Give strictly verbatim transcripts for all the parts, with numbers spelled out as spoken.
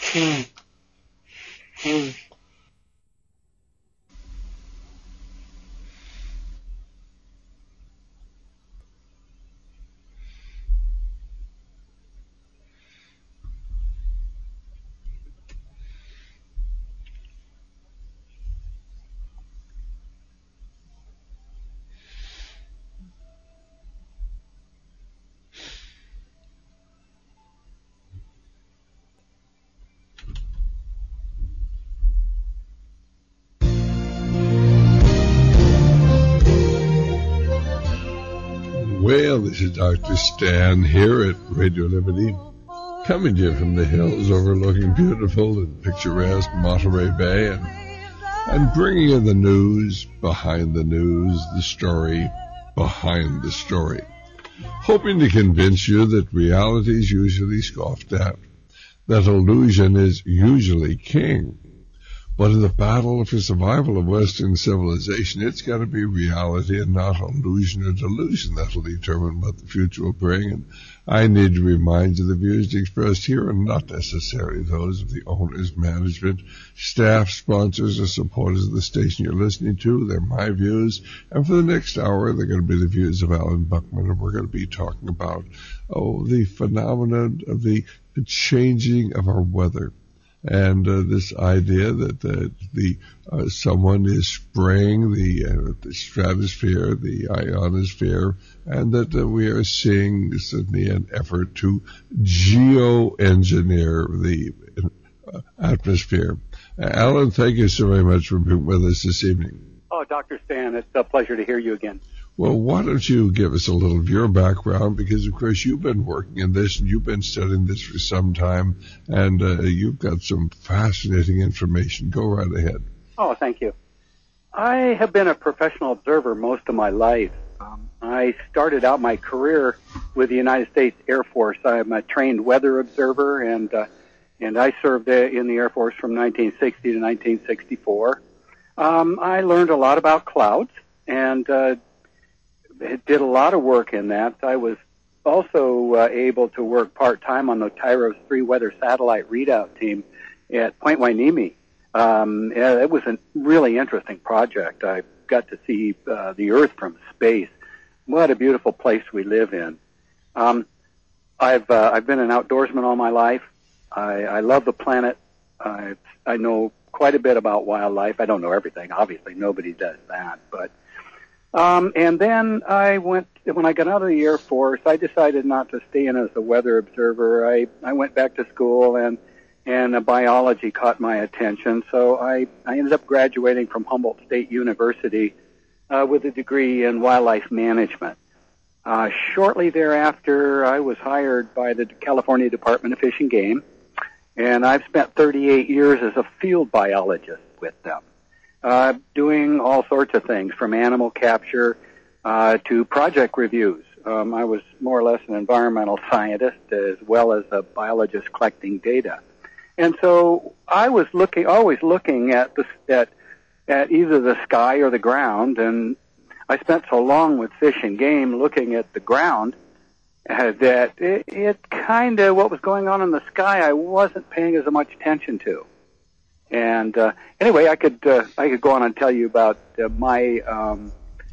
Well, this is Doctor Stan here at Radio Liberty, coming to you from the hills overlooking beautiful and picturesque Monterey Bay, and, and bringing you the news behind the news, the story behind the story, hoping to convince you that reality is usually scoffed at, that illusion is usually king. But in the battle for survival of Western civilization, it's got to be reality and not illusion or delusion that'll determine what the future will bring. And I need to remind you the views expressed here are not necessarily those of the owners, management, staff, sponsors, or supporters of the station you're listening to. They're my views. And for the next hour, they're going to be the views of Alan Buckman. And we're going to be talking about, oh, the phenomenon of the changing of our weather. And uh, this idea that uh, the uh, someone is spraying the, uh, the stratosphere, the ionosphere, and that uh, we are seeing certainly an effort to geoengineer the uh, atmosphere. Uh, Alan, thank you so very much for being with us this evening. Oh, Doctor Stan, it's a pleasure to hear you again. Well, why don't you give us a little of your background, because, of course, you've been working in this, and you've been studying this for some time, and uh, you've got some fascinating information. Go right ahead. Oh, thank you. I have been a professional observer most of my life. Um, I started out my career with the United States Air Force. I'm a trained weather observer, and uh, and I served in the Air Force from nineteen sixty to nineteen sixty-four. Um, I learned a lot about clouds, and uh, did a lot of work in that. I was also uh, able to work part-time on the TIROS three weather satellite readout team at Point Hueneme. Um, it was a really interesting project. I got to see uh, the Earth from space. What a beautiful place we live in. Um, I've uh, I've been an outdoorsman all my life. I, I love the planet. I I know quite a bit about wildlife. I don't know everything, obviously. Nobody does that, but Um, and then I went, when I got out of the Air Force, I decided not to stay in as a weather observer. I, I went back to school, and, and uh, biology caught my attention. So I, I ended up graduating from Humboldt State University uh, with a degree in wildlife management. Uh, shortly thereafter, I was hired by the California Department of Fish and Game, and I've spent thirty-eight years as a field biologist with them. Uh, doing all sorts of things, from animal capture uh, to project reviews. Um, I was more or less an environmental scientist as well as a biologist collecting data. And so I was looking, always looking at the, at, at either the sky or the ground, and I spent so long with Fish and Game looking at the ground uh, that it, it kind of, what was going on in the sky, I wasn't paying as much attention to. And uh, anyway, I could uh, I could go on and tell you about uh, my um,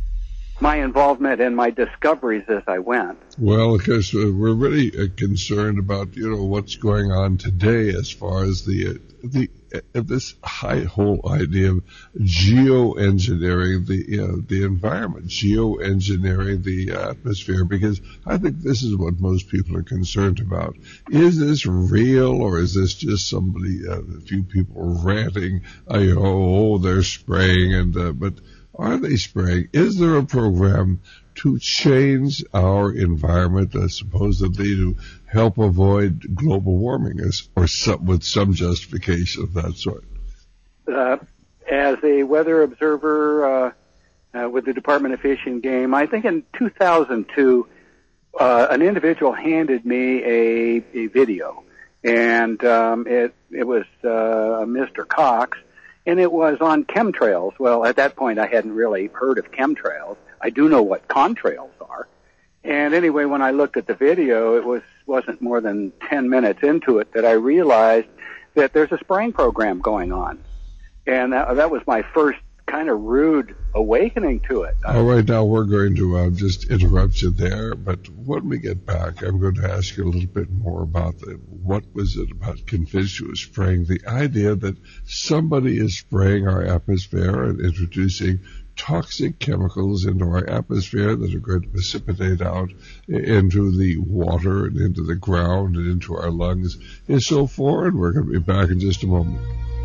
my involvement and my discoveries as I went. Well, because uh, we're really uh, concerned about you know what's going on today as far as the uh, the uh, this high whole idea of geoengineering the you know the environment, geoengineering the atmosphere. Because I think this is what most people are concerned about. Is this real, or is this just somebody, uh, a few people ranting? Uh, you know, oh, they're spraying, and uh, but. Are they spraying? Is there a program to change our environment, uh, supposedly to help avoid global warming, as, or some, with some justification of that sort? Uh, as a weather observer uh, uh, with the Department of Fish and Game, I think in two thousand two, uh, an individual handed me a, a video, and um, it it was uh, Mister Cox. And it was on chemtrails. Well, at that point, I hadn't really heard of chemtrails. I do know what contrails are. And anyway, when I looked at the video, it was, wasn't more than ten minutes into it that I realized that there's a spraying program going on. And that, that was my first kind of rude awakening to it. All right, now we're going to uh, just interrupt you there, but when we get back, I'm going to ask you a little bit more about the, what was it about conspicuous spraying, the idea that somebody is spraying our atmosphere and introducing toxic chemicals into our atmosphere that are going to precipitate out into the water and into the ground and into our lungs is so foreign. We're going to be back in just a moment.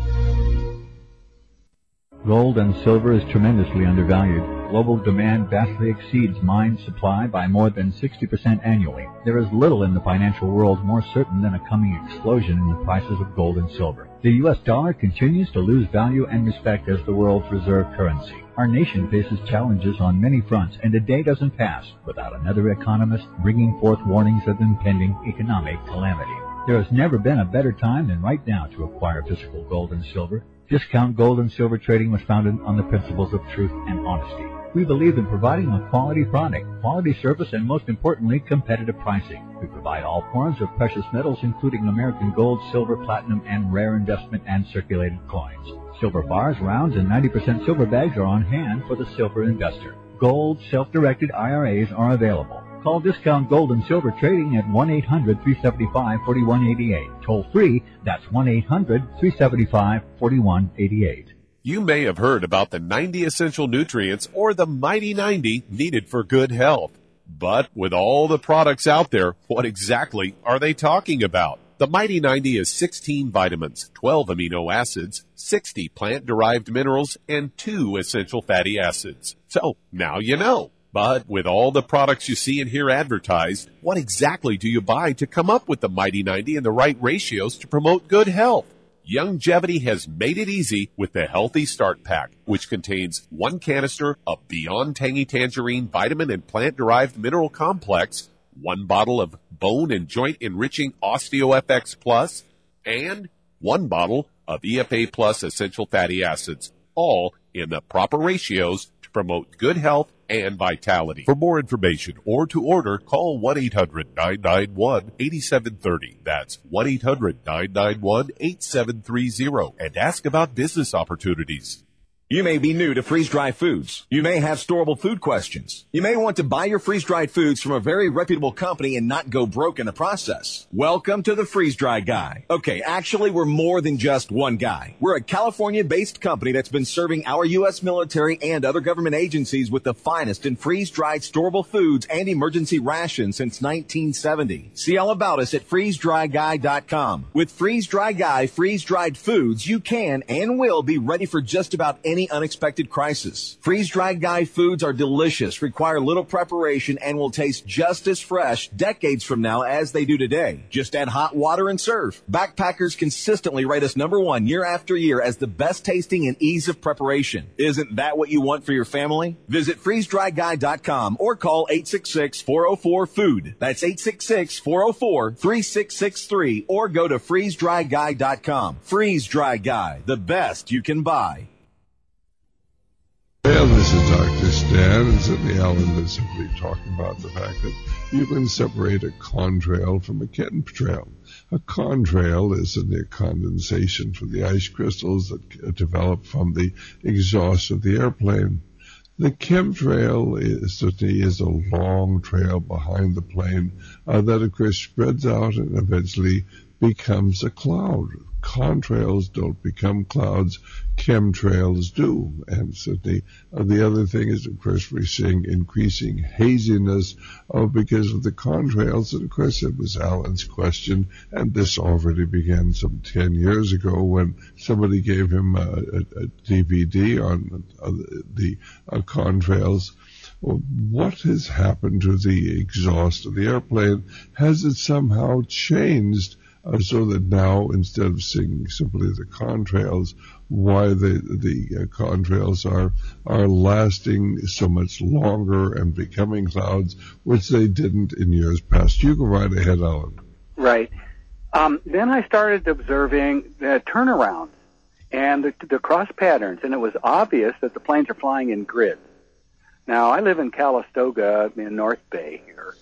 Gold and silver is tremendously undervalued. Global demand vastly exceeds mine supply by more than sixty percent annually. There is little in the financial world more certain than a coming explosion in the prices of gold and silver. The U S dollar continues to lose value and respect as the world's reserve currency. Our nation faces challenges on many fronts, and a day doesn't pass without another economist bringing forth warnings of impending economic calamity. There has never been a better time than right now to acquire physical gold and silver. Discount Gold and Silver Trading was founded on the principles of truth and honesty. We believe in providing a quality product, quality service, and most importantly, competitive pricing. We provide all forms of precious metals, including American gold, silver, platinum, and rare investment and circulated coins. Silver bars, rounds, and ninety percent silver bags are on hand for the silver investor. Gold, self-directed I R As are available. Call Discount Gold and Silver Trading at one eight hundred, three seven five, four one eight eight. Toll free, that's one eight hundred, three seven five, four one eight eight. You may have heard about the ninety essential nutrients or the Mighty ninety needed for good health. But with all the products out there, what exactly are they talking about? The Mighty ninety is sixteen vitamins, twelve amino acids, sixty plant-derived minerals, and two essential fatty acids. So now you know. But with all the products you see and hear advertised, what exactly do you buy to come up with the Mighty ninety and the right ratios to promote good health? Youngevity has made it easy with the Healthy Start Pack, which contains one canister of Beyond Tangy Tangerine vitamin and plant-derived mineral complex, one bottle of bone and joint enriching OsteoFX Plus, and one bottle of E F A Plus essential fatty acids, all in the proper ratios to promote good health and vitality. For more information or to order, call one eight hundred, nine nine one, eight seven three zero. That's one eight hundred, nine nine one, eight seven three zero. And ask about business opportunities. You may be new to freeze-dried foods. You may have storable food questions. You may want to buy your freeze-dried foods from a very reputable company and not go broke in the process. Welcome to the Freeze-Dry Guy. Okay, actually, we're more than just one guy. We're a California-based company that's been serving our U S military and other government agencies with the finest in freeze-dried storable foods and emergency rations since nineteen seventy. See all about us at freeze dry guy dot com. With Freeze-Dry Guy freeze-dried foods, you can and will be ready for just about any unexpected crisis. Freeze-Dried Guy foods are delicious, require little preparation, and will taste just as fresh decades from now as they do today. Just add hot water and serve. Backpackers consistently rate us number one year after year as the best tasting and ease of preparation. Isn't that what you want for your family? Visit freeze dry guy dot com or call eight six six, four oh four, food. That's eight six six, four oh four, three six six three or go to freeze dry guy dot com. Freeze-Dry Guy, the best you can buy. Well, this is Doctor Stan, and certainly Alan was simply talking about the fact that you can separate a contrail from a chemtrail. A contrail is a near condensation from the ice crystals that develop from the exhaust of the airplane. The chemtrail is, certainly is a long trail behind the plane uh, that, of course, spreads out and eventually becomes a cloud. Contrails don't become clouds, chemtrails do. And certainly uh, the other thing is, of course, we're seeing increasing haziness uh, because of the contrails. And, of course, it was Alan's question, and this already began some ten years ago when somebody gave him a, a, a D V D on uh, the uh, contrails. Well, what has happened to the exhaust of the airplane? Has it somehow changed Uh, so that now, instead of seeing simply the contrails, why the the uh, contrails are are lasting so much longer and becoming clouds, which they didn't in years past? You go right ahead, Alan. Right. Um, then I started observing the turnarounds and the, the cross patterns, and it was obvious that the planes are flying in grids. Now, I live in Calistoga in North Bay here,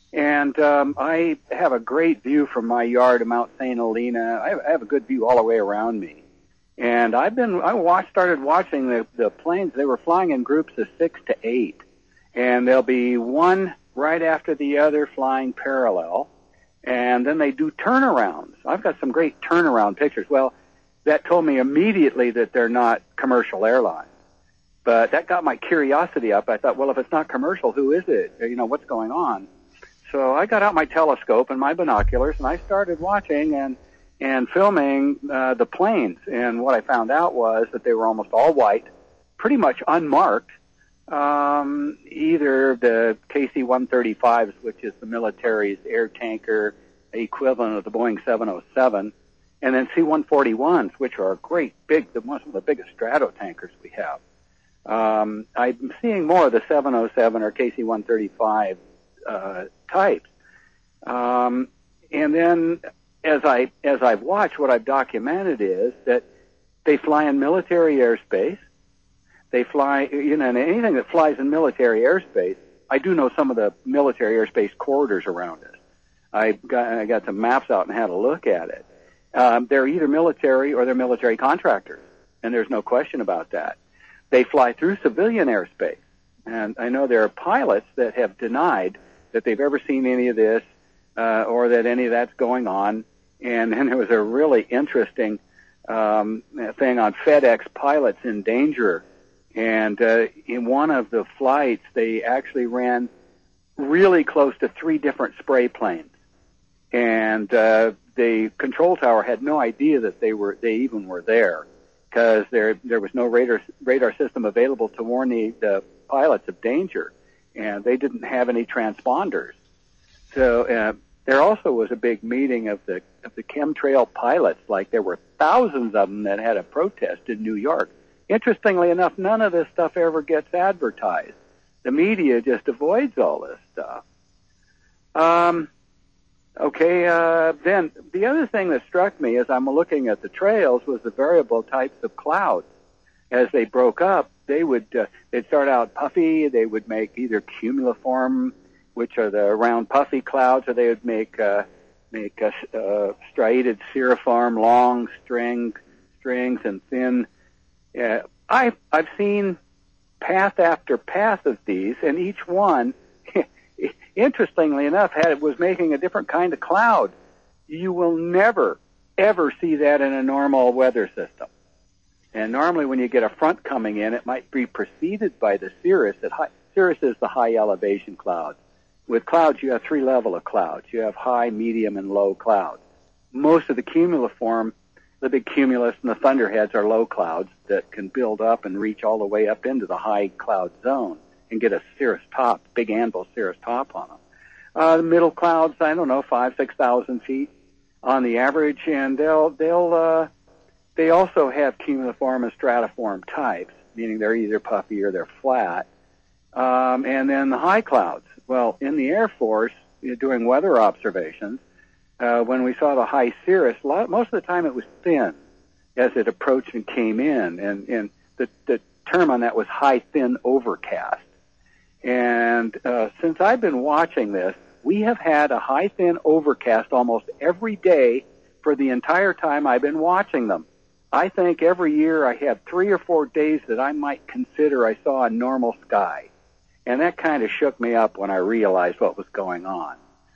And um, I have a great view from my yard of Mount Saint Helena. I have, I have a good view all the way around me. And I've been, I watched, started watching the, the planes. They were flying in groups of six to eight. And there'll be one right after the other flying parallel. And then they do turnarounds. I've got some great turnaround pictures. Well, that told me immediately that they're not commercial airlines. But that got my curiosity up. I thought, well, if it's not commercial, who is it? You know, what's going on? So I got out my telescope and my binoculars, and I started watching and and filming uh, the planes. And what I found out was that they were almost all white, pretty much unmarked. Um, either the K C one thirty-fives, which is the military's air tanker equivalent of the Boeing seven oh seven, and then C one forty-ones, which are great big, the one of the biggest strato tankers we have. Um, I'm seeing more of the seven oh seven or K C one thirty-five uh, types. Um, and then as I as I've watched, what I've documented is that they fly in military airspace. They fly, you know, and anything that flies in military airspace, I do know some of the military airspace corridors around us. I got I got some maps out and had a look at it. Um, they're either military or they're military contractors, and there's no question about that. They fly through civilian airspace, and I know there are pilots that have denied that they've ever seen any of this uh, or that any of that's going on. And then there was a really interesting um, thing on FedEx pilots in danger. And uh, in one of the flights, they actually ran really close to three different spray planes. And uh, the control tower had no idea that they were they even were there, because there there was no radar radar system available to warn the, the pilots of danger, and they didn't have any transponders. So uh, there also was a big meeting of the of the chemtrail pilots. Like, there were thousands of them that had a protest in New York. Interestingly enough, none of this stuff ever gets advertised. The media just avoids all this stuff. Um, okay, uh, then the other thing that struck me as I'm looking at the trails was the variable types of clouds. As they broke up, they would uh, they'd start out puffy. They would make either cumuliform, which are the round puffy clouds, or they would make uh, make uh, uh, striated cirriform, long string strings and thin. Uh, I've I've seen path after path of these, and each one, interestingly enough, had was making a different kind of cloud. You will never ever see that in a normal weather system. And normally, when you get a front coming in, it might be preceded by the cirrus. At high, cirrus is the high elevation cloud. With clouds, you have three level of clouds. You have high, medium, and low clouds. Most of the cumuliform, the big cumulus and the thunderheads, are low clouds that can build up and reach all the way up into the high cloud zone and get a cirrus top, big anvil cirrus top on them. Uh, the middle clouds, I don't know, five, six thousand feet on the average, and they'll they'll uh, they also have cumuliform and stratiform types, meaning they're either puffy or they're flat. Um, and then the high clouds. Well, in the Air Force, you know, doing weather observations, uh, when we saw the high cirrus, a lot, most of the time it was thin as it approached and came in, and, and the, the term on that was high thin overcast. And uh, since I've been watching this, we have had a high thin overcast almost every day for the entire time I've been watching them. I think every year I have three or four days that I might consider I saw a normal sky. And that kind of shook me up when I realized what was going on.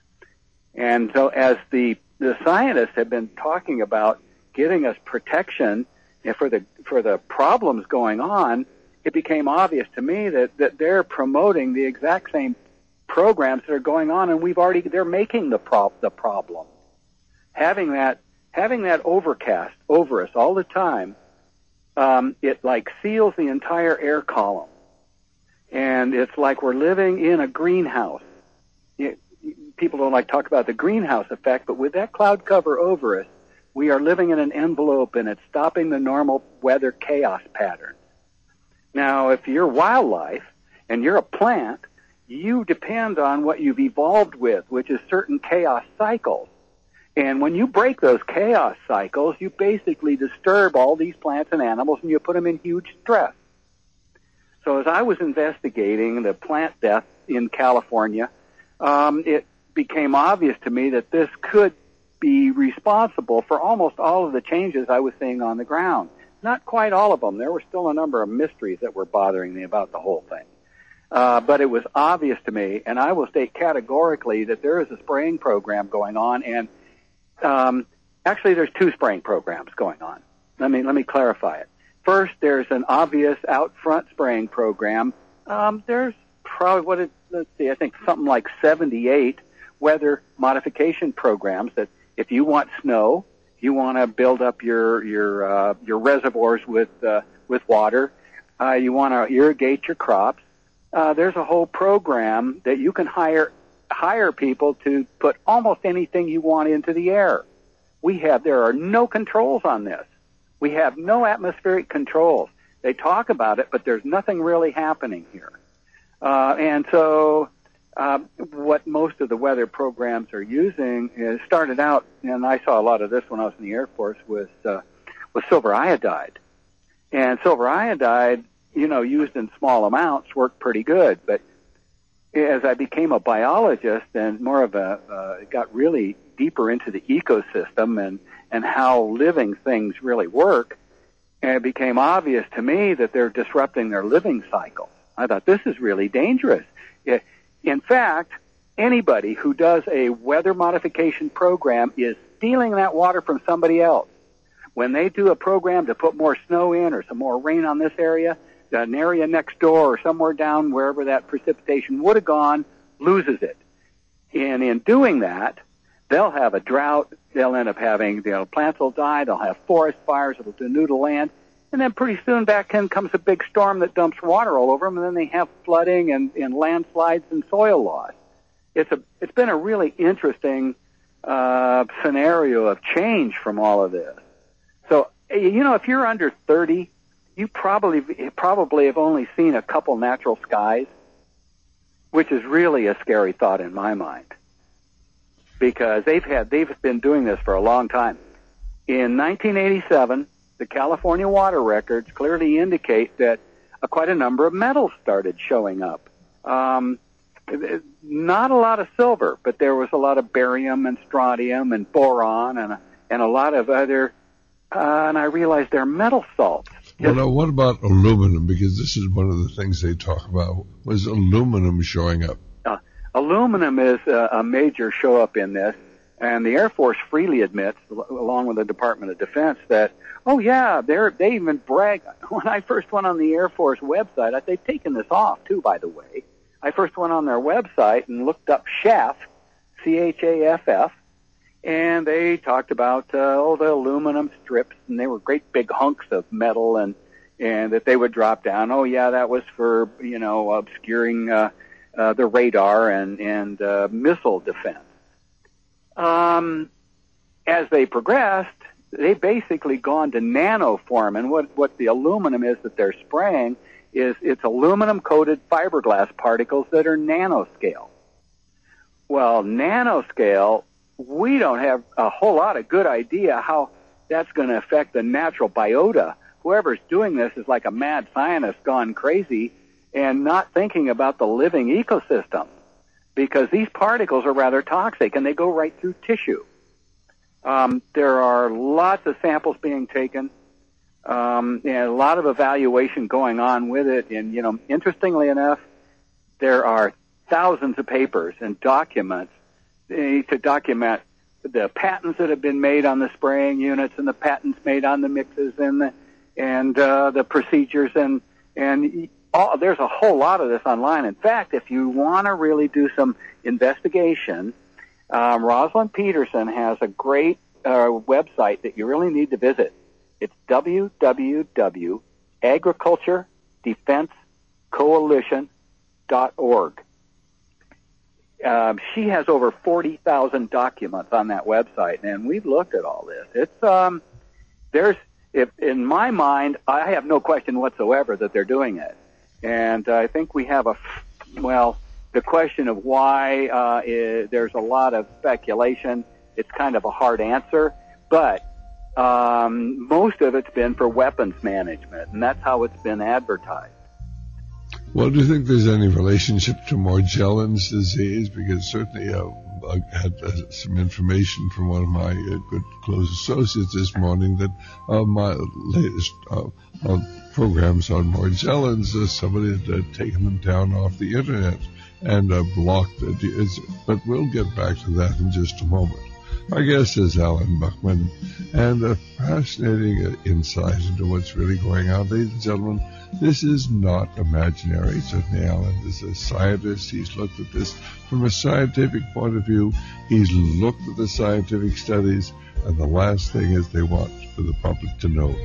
And so as the, the scientists have been talking about giving us protection for the, for the problems going on, it became obvious to me that, that they're promoting the exact same programs that are going on, and we've already, they're making the pro- the problem. Having that, having that overcast over us all the time, um, it like seals the entire air column. And it's like we're living in a greenhouse. It, people don't like to talk about the greenhouse effect, but with that cloud cover over us, we are living in an envelope, and it's stopping the normal weather chaos pattern. Now, if you're wildlife and you're a plant, you depend on what you've evolved with, which is certain chaos cycles. And when you break those chaos cycles, you basically disturb all these plants and animals, and you put them in huge stress. So as I was investigating the plant death in California, um, it became obvious to me that this could be responsible for almost all of the changes I was seeing on the ground. Not quite all of them. There were still a number of mysteries that were bothering me about the whole thing. Uh, but it was obvious to me, and I will state categorically that there is a spraying program going on, and um, actually there's two spraying programs going on. Let me let me clarify it. First, there's an obvious out front spraying program. Um, there's probably, what it, let's see, I think something like seventy-eight weather modification programs that if you want snow, you want to build up your your uh, your reservoirs with uh, with water, uh, you want to irrigate your crops. Uh, there's a whole program that you can hire hire people to put almost anything you want into the air. We have there are no controls on this. We have no atmospheric controls. They talk about it, but there's nothing really happening here. Uh, and so uh, what most of the weather programs are using is started out, and I saw a lot of this when I was in the Air Force, with, uh, with silver iodide. And silver iodide, you know, used in small amounts worked pretty good. But as I became a biologist and more of a, uh, got really deeper into the ecosystem and, and how living things really work, and it became obvious to me that they're disrupting their living cycle. I thought, this is really dangerous. In fact, anybody who does a weather modification program is stealing that water from somebody else. When they do a program to put more snow in or some more rain on this area, an area next door or somewhere down wherever that precipitation would have gone loses it. And in doing that, they'll have a drought. They'll end up having, you know, plants will die. They'll have forest fires. It'll denude the land. And then pretty soon back in comes a big storm that dumps water all over them, and then they have flooding and, and landslides and soil loss. It's a, it's been a really interesting uh, scenario of change from all of this. So, you know, if you're under thirty, you probably probably have only seen a couple natural skies, which is really a scary thought in my mind, because they've had they've been doing this for a long time. In nineteen eighty-seven, the California water records clearly indicate that uh, quite a number of metals started showing up. Um, not a lot of silver, but there was a lot of barium and strontium and boron and and a lot of other. Uh, and I realized they're metal salts. Well, now, what about aluminum? Because this is one of the things they talk about, was aluminum showing up. Uh, aluminum is a, a major show-up in this, and the Air Force freely admits, along with the Department of Defense, that, oh, yeah, they're, they even brag. When I first went on the Air Force website, I, they've taken this off, too, by the way. I first went on their website and looked up C H A F, C H A F F, and they talked about, uh, oh, the aluminum strips, and they were great big hunks of metal, and, and that they would drop down. Oh, yeah, that was for, you know, obscuring, uh, uh, the radar and, and, uh, missile defense. Um, as they progressed, they've basically gone to nanoform, and what, what the aluminum is that they're spraying is it's aluminum-coated fiberglass particles that are nanoscale. Well, nanoscale, we don't have a whole lot of good idea how that's going to affect the natural biota. Whoever's doing this is like a mad scientist gone crazy and not thinking about the living ecosystem, because these particles are rather toxic and they go right through tissue. Um, there are lots of samples being taken, um, and a lot of evaluation going on with it. And, you know, interestingly enough, there are thousands of papers and documents to document the patents that have been made on the spraying units and the patents made on the mixes and the and uh, the procedures, and and all, there's a whole lot of this online. In fact, if you want to really do some investigation, um, Rosalind Peterson has a great uh, website that you really need to visit. It's w w w dot agriculture defense coalition dot org. Um, she has over forty thousand documents on that website, and we've looked at all this. It's um, there's if in my mind, I have no question whatsoever that they're doing it, and I think we have a well, the question of why uh, is, there's a lot of speculation. It's kind of a hard answer, but um, most of it's been for weapons management, and that's how it's been advertised. Well, do you think there's any relationship to Morgellons disease? Because certainly uh, I had uh, some information from one of my uh, good close associates this morning that uh, my latest uh, uh, programs on Morgellons, uh, somebody had uh, taken them down off the internet and uh, blocked it. But we'll get back to that in just a moment. Our guest is Alan Buckman, and a fascinating uh, insight into what's really going on. Ladies and gentlemen, this is not imaginary. Certainly Alan is a scientist. He's looked at this from a scientific point of view. He's looked at the scientific studies, and the last thing is they want for the public to know.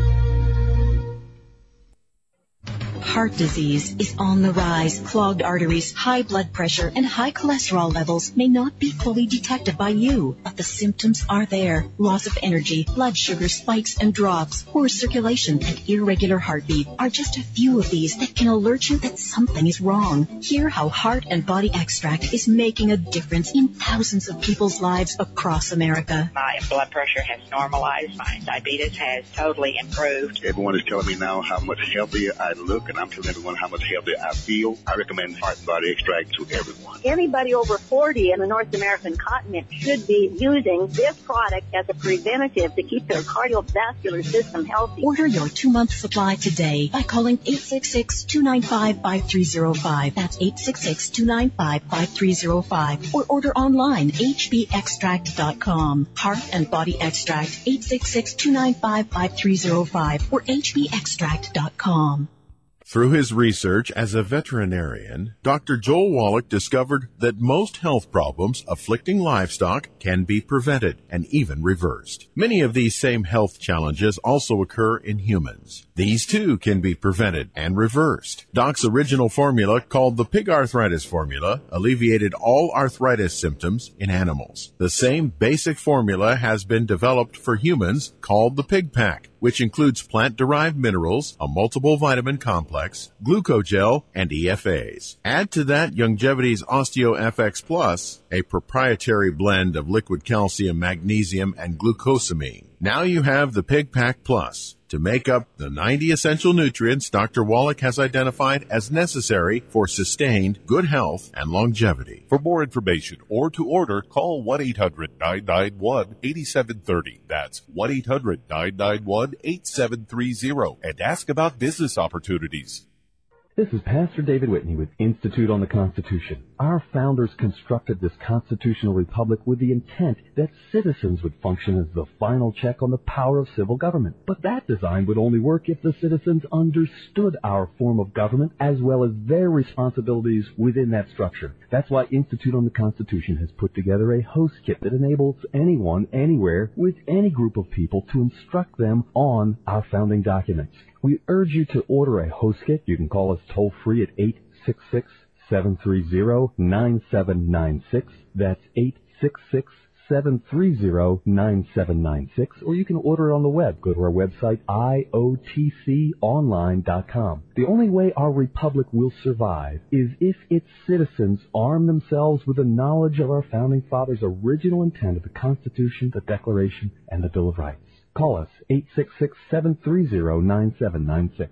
Heart disease is on the rise. Clogged arteries, high blood pressure, and high cholesterol levels may not be fully detected by you, but the symptoms are there. Loss of energy, blood sugar spikes and drops, poor circulation, and irregular heartbeat are just a few of these that can alert you that something is wrong. Hear how Heart and Body Extract is making a difference in thousands of people's lives across America. My blood pressure has normalized. My diabetes has totally improved. Everyone is telling me now how much healthier I look, and I'm telling everyone how much healthier I feel. I recommend Heart and Body Extract to everyone. Anybody over forty in the North American continent should be using this product as a preventative to keep their cardiovascular system healthy. Order your two-month supply today by calling eight six six, two nine five, five three zero five. That's eight six six, two nine five, five three zero five. Or order online, h b extract dot com. Heart and Body Extract, eight six six, two nine five, five three zero five or h b extract dot com. Through his research as a veterinarian, Doctor Joel Wallach discovered that most health problems afflicting livestock can be prevented and even reversed. Many of these same health challenges also occur in humans. These too can be prevented and reversed. Doc's original formula, called the Pig Arthritis Formula, alleviated all arthritis symptoms in animals. The same basic formula has been developed for humans, called the Pig Pack, which includes plant-derived minerals, a multiple vitamin complex, glucogel, and E F As. Add to that Youngevity's OsteoFX Plus, a proprietary blend of liquid calcium, magnesium, and glucosamine. Now you have the Pig Pack Plus to make up the ninety essential nutrients Doctor Wallach has identified as necessary for sustained good health and longevity. For more information or to order, call one eight hundred, nine nine one, eight seven three zero. That's one eight hundred, nine nine one, eight seven three zero. And ask about business opportunities. This is Pastor David Whitney with Institute on the Constitution. Our founders constructed this constitutional republic with the intent that citizens would function as the final check on the power of civil government. But that design would only work if the citizens understood our form of government as well as their responsibilities within that structure. That's why Institute on the Constitution has put together a host kit that enables anyone, anywhere, with any group of people to instruct them on our founding documents. We urge you to order a host kit. You can call us toll-free at eight six six, seven three zero, nine seven nine six. That's eight six six, seven three zero, nine seven nine six. Or you can order it on the web. Go to our website, I O T C online dot com. The only way our republic will survive is if its citizens arm themselves with the knowledge of our founding fathers' original intent of the Constitution, the Declaration, and the Bill of Rights. Call us, eight six six, seven three zero, nine seven nine six.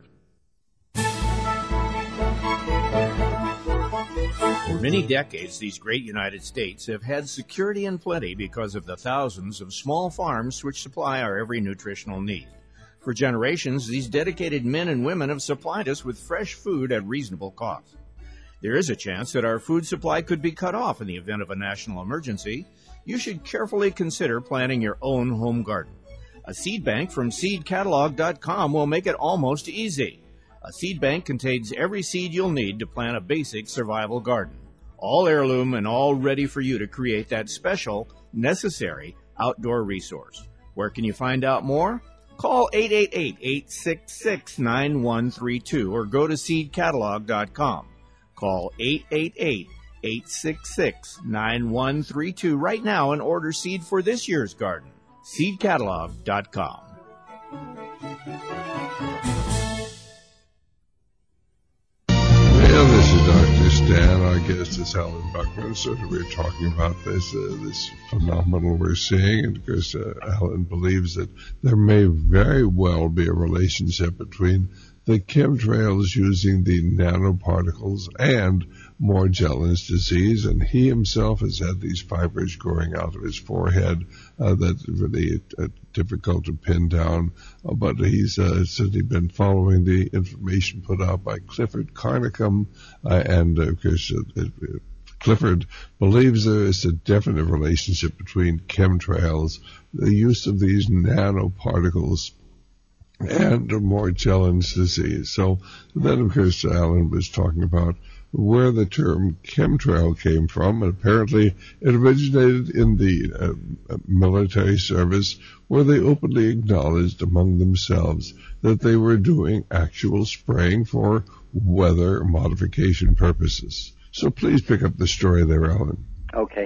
For many decades, these great United States have had security and plenty because of the thousands of small farms which supply our every nutritional need. For generations, these dedicated men and women have supplied us with fresh food at reasonable cost. There is a chance that our food supply could be cut off in the event of a national emergency. You should carefully consider planting your own home garden. A seed bank from seed catalog dot com will make it almost easy. A seed bank contains every seed you'll need to plant a basic survival garden. All heirloom and all ready for you to create that special, necessary outdoor resource. Where can you find out more? Call eight eight eight, eight six six, nine one three two or go to seed catalog dot com. Call eight eight eight, eight six six, nine one three two right now and order seed for this year's garden. seed catalog dot com. Well, this is Doctor Stan. Our guest is Alan Buckman. So we're talking about this uh, this phenomenon we're seeing. And of course, uh, Alan believes that there may very well be a relationship between the chemtrails using the nanoparticles and Morgellons disease, and he himself has had these fibers growing out of his forehead uh, that's really uh, difficult to pin down, uh, but he's uh, certainly been following the information put out by Clifford Carnicom, uh, and uh, of course uh, uh, Clifford believes there is a definite relationship between chemtrails, the use of these nanoparticles, and Morgellons disease. So then, of course, Alan was talking about where the term chemtrail came from, and apparently it originated in the uh, military service, where they openly acknowledged among themselves that they were doing actual spraying for weather modification purposes. So please pick up the story there, Alan. Okay.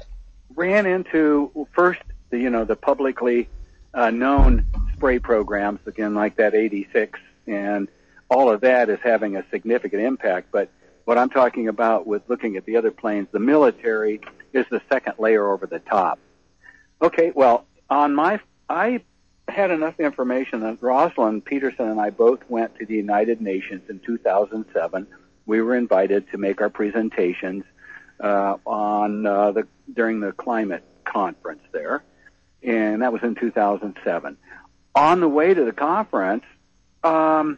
Ran into, first, the, you know, the publicly uh, known spray programs, again, like that eighty-six, and all of that is having a significant impact. But what I'm talking about with looking at the other planes, the military is the second layer over the top. Okay, well, on my, I had enough information that Rosalind Peterson and I both went to the United Nations in two thousand seven. We were invited to make our presentations uh, on uh, the during the climate conference there, and that was in two thousand seven. On the way to the conference, um,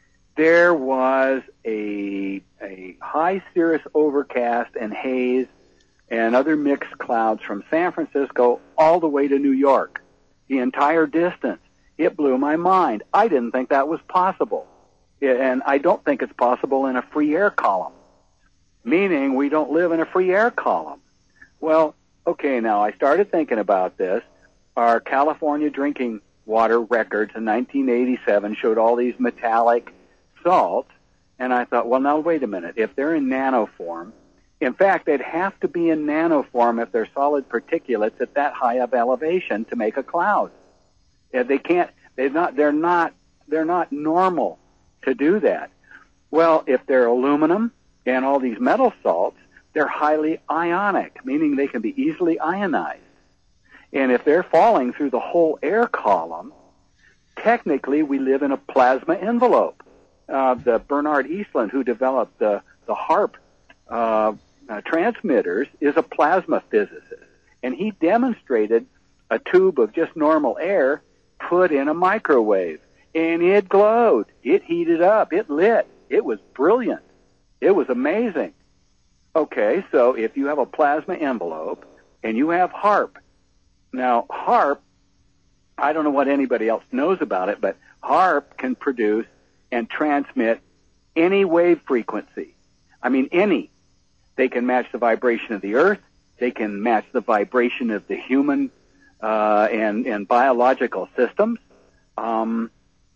there was a a high cirrus overcast and haze and other mixed clouds from San Francisco all the way to New York, the entire distance. It blew my mind. I didn't think that was possible. And I don't think it's possible in a free air column, meaning we don't live in a free air column. Well, okay, now I started thinking about this. Our California drinking water records in nineteen eighty-seven showed all these metallic salts, and I thought, well, now wait a minute. If they're in nanoform, in fact, they'd have to be in nanoform if they're solid particulates at that high of elevation to make a cloud. Yeah, they can't. They're not. They're not. They're not normal to do that. Well, if they're aluminum and all these metal salts, they're highly ionic, meaning they can be easily ionized. And if they're falling through the whole air column, technically we live in a plasma envelope. Uh, the Bernard Eastland, who developed the, the HAARP uh, uh, transmitters, is a plasma physicist. And he demonstrated a tube of just normal air put in a microwave. And it glowed. It heated up. It lit. It was brilliant. It was amazing. Okay, so if you have a plasma envelope and you have HAARP, now HAARP, I don't know what anybody else knows about it, but HAARP can produce and transmit any wave frequency. I mean, any. They can match the vibration of the Earth. They can match the vibration of the human uh, and, and biological systems. Um,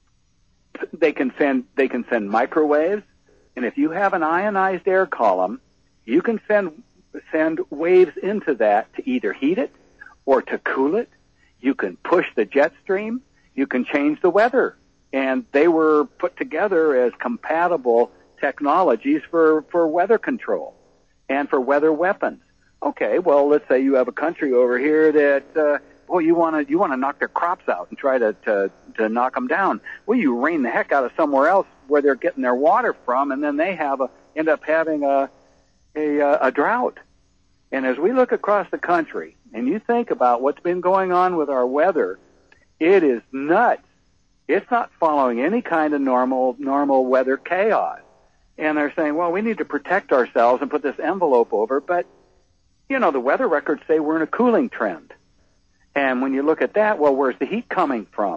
They can send they can send microwaves, and if you have an ionized air column, you can send send waves into that to either heat it or to cool it. You can push the jet stream. You can change the weather, and they were put together as compatible technologies for for weather control and for weather weapons. Okay, well, let's say you have a country over here that. Uh, Well, you want to you want to knock their crops out and try to, to to knock them down. Well, you rain the heck out of somewhere else where they're getting their water from, and then they have a end up having a a, a drought. And as we look across the country, and you think about what's been going on with our weather, it is nuts. It's not following any kind of normal normal weather chaos. And they're saying, well, we need to protect ourselves and put this envelope over, but you know the weather records say we're in a cooling trend. And when you look at that, well, where's the heat coming from?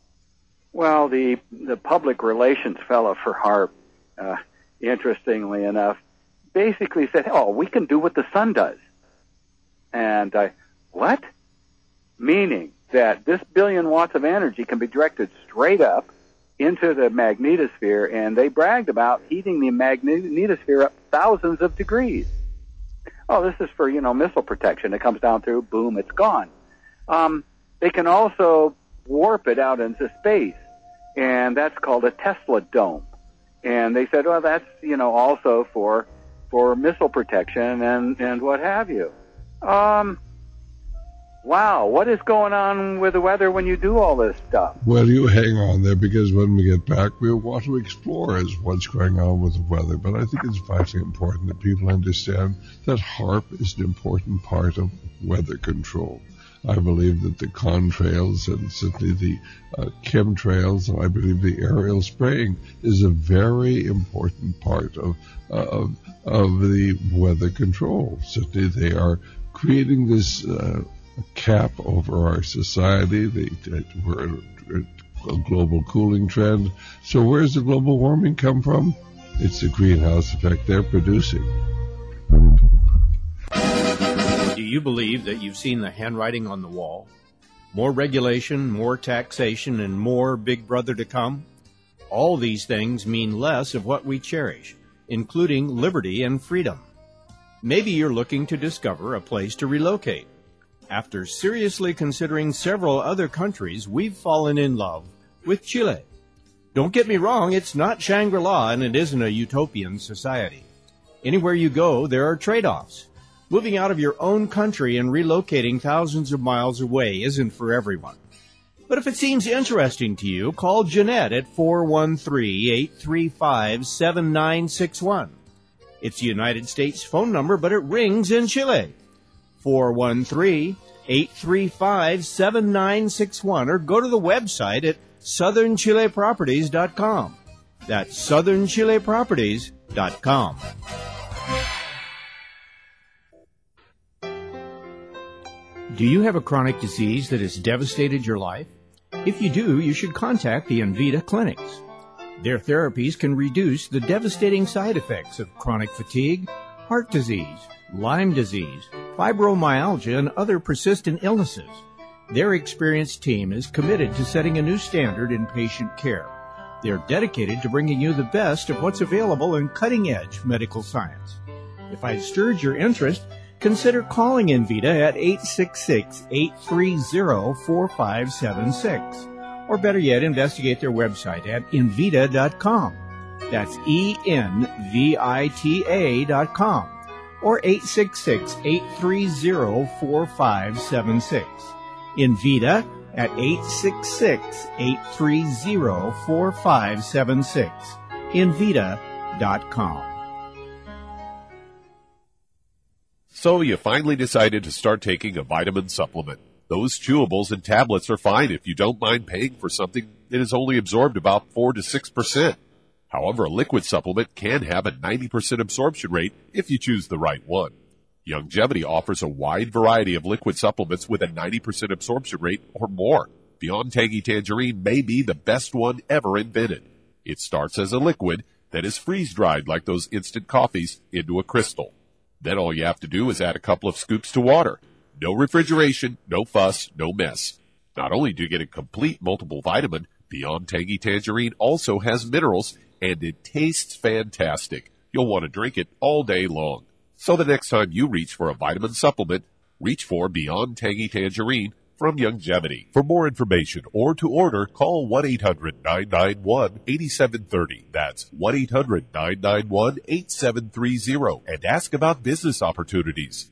Well, the the public relations fellow for HAARP, uh, interestingly enough, basically said, oh, we can do what the sun does. And I, what? Meaning that this billion watts of energy can be directed straight up into the magnetosphere, and they bragged about heating the magnetosphere up thousands of degrees. Oh, this is for, you know, missile protection. It comes down through, boom, it's gone. Um, they can also warp it out into space, and that's called a Tesla dome. And they said, well, that's, you know, also for for missile protection and, and what have you. Um, Wow, what is going on with the weather when you do all this stuff? Well, you hang on there, because when we get back, we'll want to explore is what's going on with the weather. But I think it's vitally important that people understand that HAARP is an important part of weather control. I believe that the contrails and certainly the uh, chemtrails, and I believe the aerial spraying is a very important part of, uh, of, of the weather control. Certainly they are creating this uh, cap over our society. They, they, we're a global cooling trend. So where does the global warming come from? It's the greenhouse effect they're producing. Do you believe that you've seen the handwriting on the wall? More regulation, more taxation, and more Big Brother to come? All these things mean less of what we cherish, including liberty and freedom. Maybe you're looking to discover a place to relocate. After seriously considering several other countries, we've fallen in love with Chile. Don't get me wrong, it's not Shangri-La and it isn't a utopian society. Anywhere you go, there are trade-offs. Moving out of your own country and relocating thousands of miles away isn't for everyone. But if it seems interesting to you, call Jeanette at four one three, eight three five, seven nine six one. It's a United States phone number, but it rings in Chile. four one three, eight three five, seven nine six one, or go to the website at southern chile properties dot com. That's southern chile properties dot com. Do you have a chronic disease that has devastated your life? If you do, you should contact the Envita clinics. Their therapies can reduce the devastating side effects of chronic fatigue, heart disease, Lyme disease, fibromyalgia, and other persistent illnesses. Their experienced team is committed to setting a new standard in patient care. They're dedicated to bringing you the best of what's available in cutting-edge medical science. If I've stirred your interest, consider calling Envita at eight six six, eight three zero, four five seven six. Or better yet, investigate their website at envita dot com. That's E N V I T A dot com. Or eight six six, eight three zero, four five seven six. Envita at eight six six, eight three zero, four five seven six. envita dot com. So you finally decided to start taking a vitamin supplement. Those chewables and tablets are fine if you don't mind paying for something that is only absorbed about four to six percent. However, a liquid supplement can have a ninety percent absorption rate if you choose the right one. Youngevity offers a wide variety of liquid supplements with a ninety percent absorption rate or more. Beyond Tangy Tangerine may be the best one ever invented. It starts as a liquid that is freeze-dried like those instant coffees into a crystal. Then all you have to do is add a couple of scoops to water. No refrigeration, no fuss, no mess. Not only do you get a complete multiple vitamin, Beyond Tangy Tangerine also has minerals, and it tastes fantastic. You'll want to drink it all day long. So the next time you reach for a vitamin supplement, reach for Beyond Tangy Tangerine from Youngevity. For more information or to order, call one eight hundred, nine nine one, eight seven three zero. That's one eight hundred, nine nine one, eight seven three zero. And ask about business opportunities.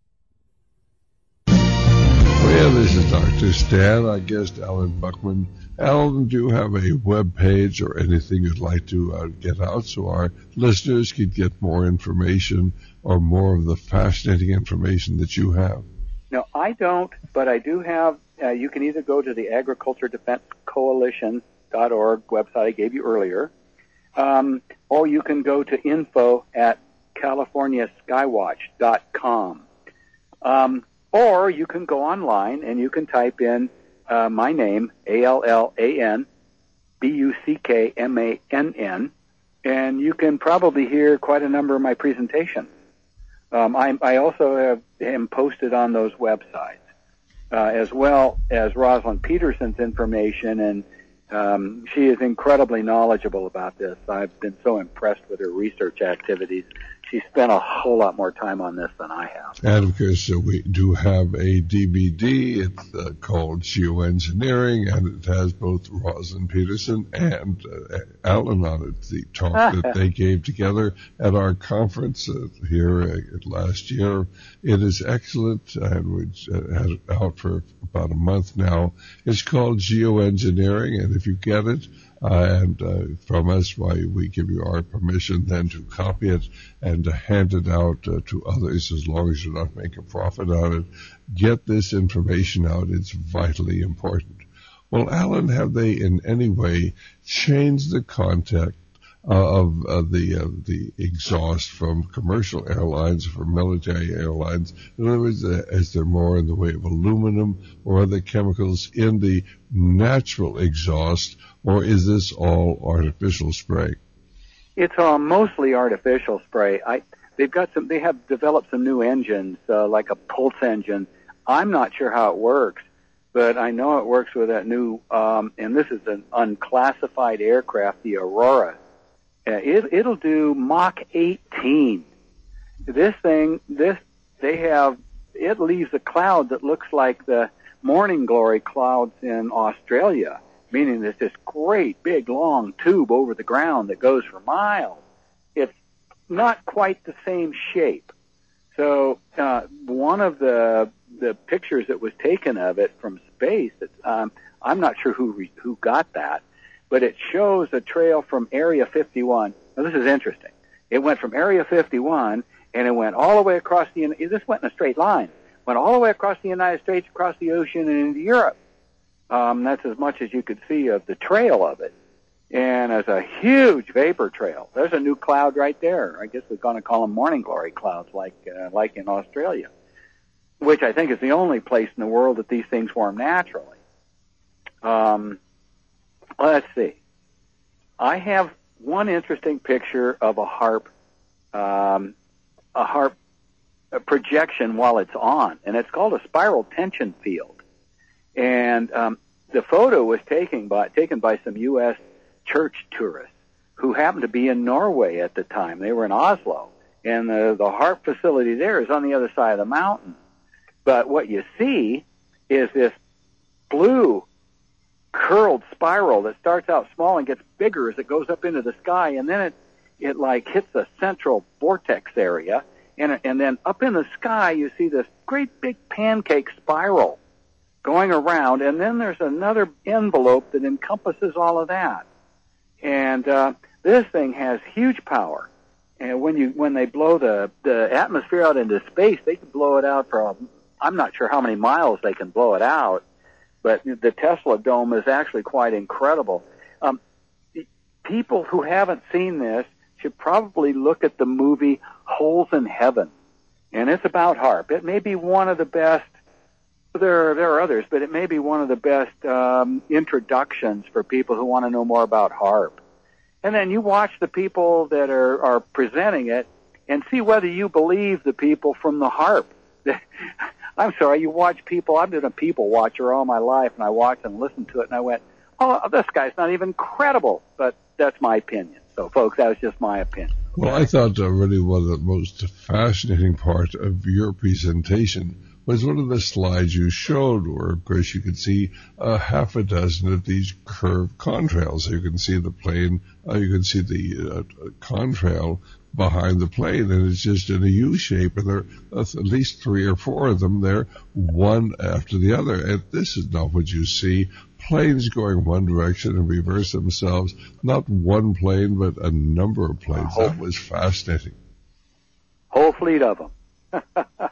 Well, this is Doctor Stan. Our guest, Alan Buckman. Alan, do you have a web page or anything you'd like to uh, get out so our listeners could get more information or more of the fascinating information that you have? No, I don't, but I do have, uh, you can either go to the Agriculture Defense Coalition dot org website I gave you earlier, um, or you can go to info at california skywatch dot com. Um, or you can go online and you can type in uh, my name, A L L A N B U C K M A N N, and you can probably hear quite a number of my presentations. Um, I, I also have am posted on those websites, uh, as well as Rosalind Peterson's information, and um, she is incredibly knowledgeable about this. I've been so impressed with her research activities. she spent a whole lot more time on this than I have. And of course, uh, we do have a D V D. It's uh, called Geoengineering, and it has both Rosalind Peterson and uh, Alan on it. The talk that they gave together at our conference uh, here uh, last year. It is excellent, and we've uh, had it out for about a month now. It's called Geoengineering, and if you get it, Uh, and uh, from us, why we give you our permission then to copy it and to hand it out uh, to others as long as you're not making a profit on it. Get this information out. It's vitally important. Well, Alan, have they in any way changed the context uh, of uh, the uh, the exhaust from commercial airlines, from military airlines? In other words, uh, is there more in the way of aluminum or other chemicals in the natural exhaust, or is this all artificial spray? It's uh, mostly artificial spray. I, they've got some. They have developed some new engines, uh, like a pulse engine. I'm not sure how it works, but I know it works with that new. Um, and this is an unclassified aircraft, the Aurora. Uh, it, it'll do Mach eighteen. This thing, this they have. It leaves a cloud that looks like the morning glory clouds in Australia, meaning there's this great big long tube over the ground that goes for miles. It's not quite the same shape. So uh, one of the the pictures that was taken of it from space, it's, um, I'm not sure who re- who got that, but it shows a trail from Area fifty-one. Now this is interesting. It went from Area fifty-one and it went all the way across the. This went in a straight line. Went all the way across the United States, across the ocean, and into Europe. Um, that's as much as you could see of the trail of it. And there's a huge vapor trail. There's a new cloud right there. I guess we're going to call them morning glory clouds, like uh, like in Australia, which I think is the only place in the world that these things form naturally. Um, let's see. I have one interesting picture of a HAARP, um, a HAARP a projection while it's on, and it's called a spiral tension field. And um, the photo was taken by taken by some U S church tourists who happened to be in Norway at the time. They were in Oslo, and the, the HAARP facility there is on the other side of the mountain. But what you see is this blue curled spiral that starts out small and gets bigger as it goes up into the sky, and then it it like hits the central vortex area. And, and then up in the sky, you see this great big pancake spiral going around, and then there's another envelope that encompasses all of that. And uh, this thing has huge power. And when you when they blow the, the atmosphere out into space, they can blow it out for, I'm not sure how many miles they can blow it out, but the Tesla dome is actually quite incredible. Um, people who haven't seen this should probably look at the movie Holes in Heaven, and it's about HAARP. It may be one of the best, there, there are others, but it may be one of the best um, introductions for people who want to know more about HAARP. And then you watch the people that are, are presenting it and see whether you believe the people from the HAARP. I'm sorry, you watch people, I've been a people watcher all my life, and I watched and listened to it, and I went, oh, this guy's not even credible, but that's my opinion. So, folks, that was just my opinion. Well, I thought uh, really one of the most fascinating part of your presentation was one of the slides you showed where, of course, you could see uh, half a dozen of these curved contrails. So you can see the plane, uh, you can see the uh, contrail behind the plane, and it's just in a U shape, and there are at least three or four of them there, one after the other. And this is not what you see. Planes going one direction and reverse themselves. Not one plane, but a number of planes. That was fascinating. Whole fleet of them.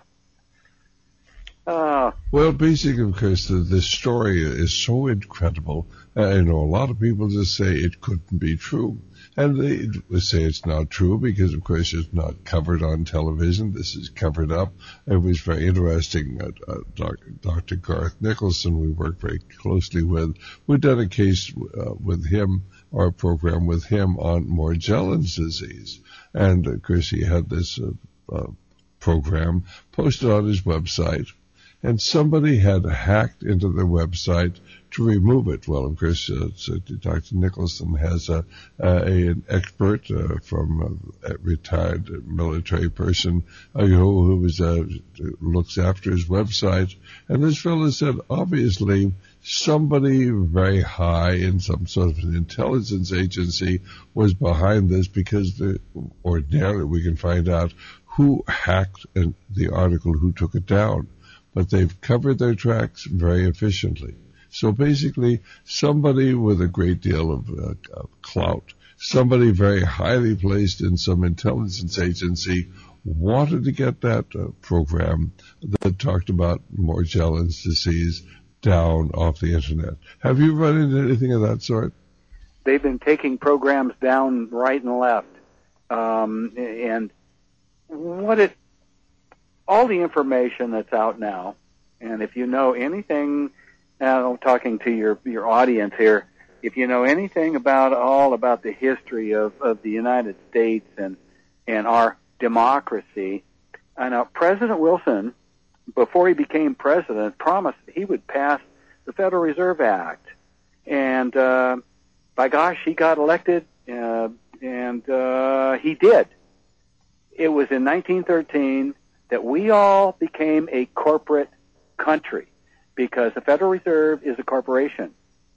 uh, well, basically, of course, the, the story is so incredible. Uh, you know, a lot of people just say it couldn't be true. And they say it's not true because, of course, it's not covered on television. This is covered up. It was very interesting. Uh, uh, Doctor Garth Nicholson, we work very closely with, we did a case uh, with him, or a program with him on Morgellons disease. And, of course, he had this uh, uh, program posted on his website. And somebody had hacked into their website, to remove it. Well, of course, uh, so Doctor Nicholson has a, uh, a an expert uh, from a, a retired military person uh, who, who was, uh, looks after his website. And this fellow said, obviously, somebody very high in some sort of an intelligence agency was behind this, because the, ordinarily we can find out who hacked the article, who took it down. But they've covered their tracks very efficiently. So basically, somebody with a great deal of, uh, of clout, somebody very highly placed in some intelligence agency, wanted to get that uh, program that talked about Morgellons disease down off the internet. Have you run into anything of that sort? They've been taking programs down right and left. Um, and what it, all the information that's out now, and if you know anything, now I'm talking to your, your audience here, if you know anything about all about the history of, of the United States and, and our democracy, I know President Wilson, before he became president, promised he would pass the Federal Reserve Act. And, uh, by gosh, he got elected, uh, and, uh, he did. It was in nineteen thirteen that we all became a corporate country, because the Federal Reserve is a corporation.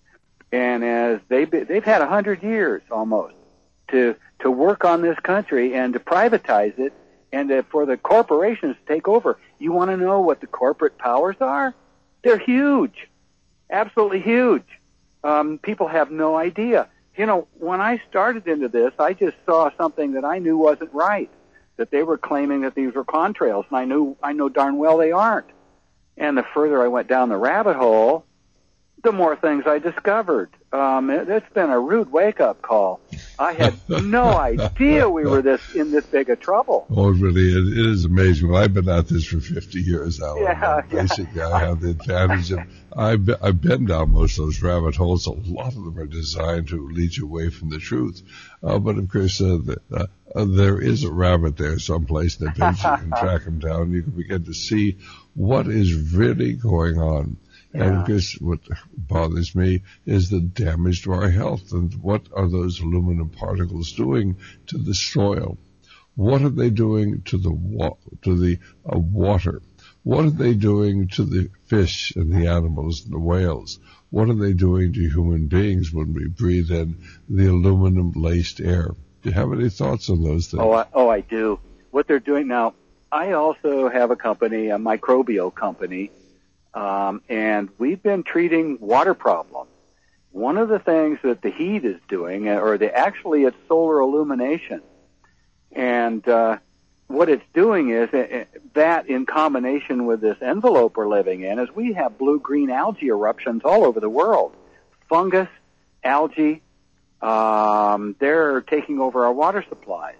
And as they, they've had a hundred years almost to, to work on this country and to privatize it, and uh, for the corporations to take over. You want to know what the corporate powers are? They're huge. Absolutely huge. Um, people have no idea. You know, when I started into this, I just saw something that I knew wasn't right, that they were claiming that these were contrails, and I knew, I know darn well they aren't. And the further I went down the rabbit hole, the more things I discovered. Um, it, it's been a rude wake-up call. I had no idea we were this in this big of trouble. Oh, really, it, it is amazing. Well, I've been at this for fifty years now. Yeah, and basically, yeah. I have the advantage of, I've, I've been down most of those rabbit holes. A lot of them are designed to lead you away from the truth. Uh, but, of course, uh, the, uh, uh, there is a rabbit there someplace, and eventually you can track him down. You can begin to see what is really going on. Yeah. And of course, what bothers me is the damage to our health. And what are those aluminum particles doing to the soil? What are they doing to the wa- to the uh, water? What are they doing to the fish and the animals and the whales? What are they doing to human beings when we breathe in the aluminum-laced air? Do you have any thoughts on those things? Oh, I, oh, I do. What they're doing now, I also have a company, a microbial company, Um, and we've been treating water problems. One of the things that the heat is doing, or the, actually it's solar illumination. And uh, what it's doing is uh, that in combination with this envelope we're living in is we have blue-green algae eruptions all over the world. Fungus, algae, um, they're taking over our water supplies.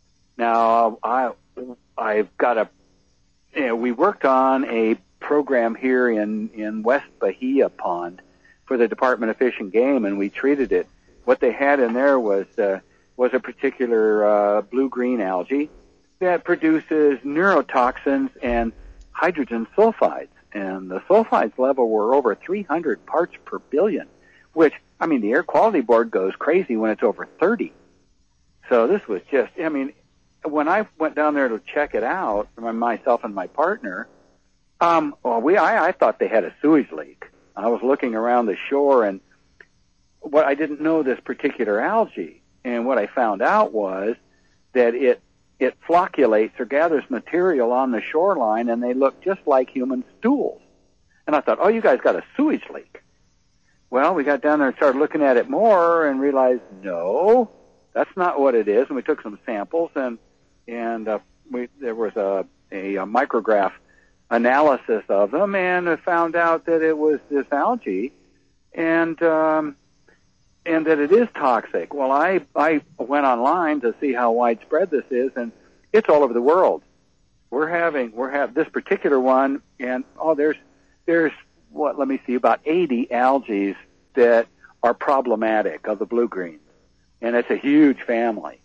Now, I, I've got a, you know, we worked on a program here in, in West Bahia Pond for the Department of Fish and Game, and we treated it. What they had in there was uh, was a particular uh, blue-green algae that produces neurotoxins and hydrogen sulfides. And the sulfides level were over three hundred parts per billion, which, I mean, the Air Quality Board goes crazy when it's over thirty. So this was just, I mean, when I went down there to check it out, myself and my partner, Um, well, we, I, I thought they had a sewage leak. I was looking around the shore, and what I didn't know this particular algae, and what I found out was that it, it flocculates or gathers material on the shoreline, and they look just like human stools. And I thought, oh, you guys got a sewage leak. Well, we got down there and started looking at it more and realized, no, that's not what it is. And we took some samples, and, and, uh, we, there was a, a, a micrograph analysis of them, and found out that it was this algae, and um, and that it is toxic. Well, I I went online to see how widespread this is, and it's all over the world. We're having we're have this particular one, and oh, there's there's what? Let me see, about eighty algae that are problematic of the blue greens, and it's a huge family.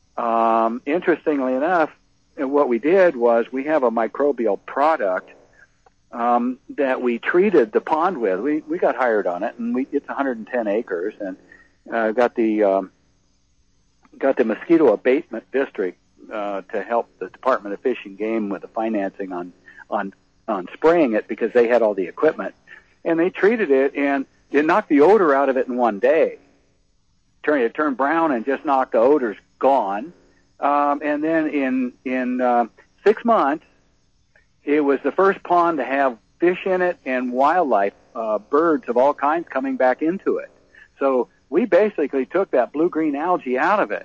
Um, interestingly enough. And what we did was we have a microbial product um, that we treated the pond with. We we got hired on it, and we it's one hundred ten acres, and uh, got the um, got the mosquito abatement district uh, to help the Department of Fish and Game with the financing on on on spraying it, because they had all the equipment, and they treated it and it knocked the odor out of it in one day. Turned it turned brown and just knocked the odors gone, um, and then in in uh, six months. It was the first pond to have fish in it and wildlife, uh, birds of all kinds coming back into it. So we basically took that blue-green algae out of it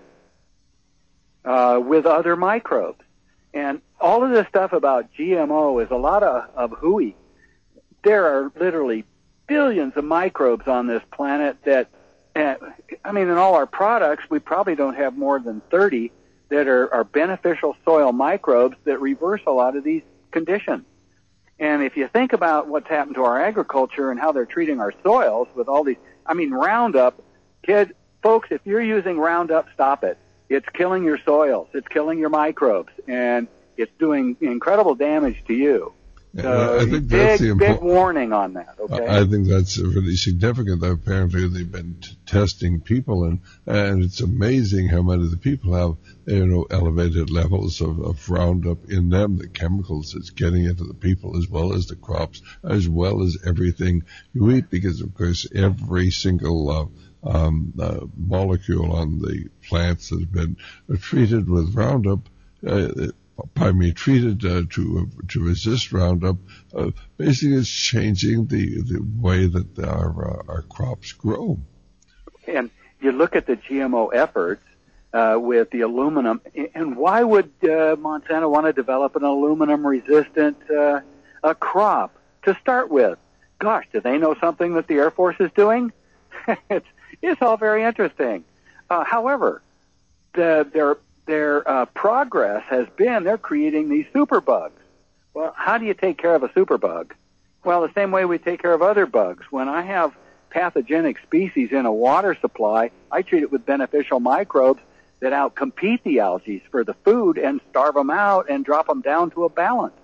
uh, with other microbes. And all of this stuff about G M O is a lot of, of hooey. There are literally billions of microbes on this planet that, uh, I mean, in all our products, we probably don't have more than thirty that are, are beneficial soil microbes that reverse a lot of these conditions. And if you think about what's happened to our agriculture and how they're treating our soils with all these, I mean, Roundup, kid, folks, if you're using Roundup, stop it. It's killing your soils. It's killing your microbes, and it's doing incredible damage to you. So I think big, that's the big important. warning on that. Okay. I think that's really significant. Apparently, they've been t- testing people, and and it's amazing how many of the people have, you know, elevated levels of, of Roundup in them. The chemicals it's getting into the people, as well as the crops, as well as everything you eat, because of course every single uh, um, uh, molecule on the plants that have been uh, treated with Roundup. Uh, Pardon me, treated uh, to uh, to resist Roundup, uh, basically it's changing the, the way that our uh, our crops grow. And you look at the G M O efforts uh, with the aluminum, and why would uh, Monsanto want to develop an aluminum-resistant uh, a crop to start with? Gosh, do they know something that the Air Force is doing? it's it's all very interesting. Uh, however, the, their Their uh, progress has been they're creating these superbugs. Well, how do you take care of a superbug? Well, the same way we take care of other bugs. When I have pathogenic species in a water supply, I treat it with beneficial microbes that outcompete the algae for the food and starve them out and drop them down to a balance.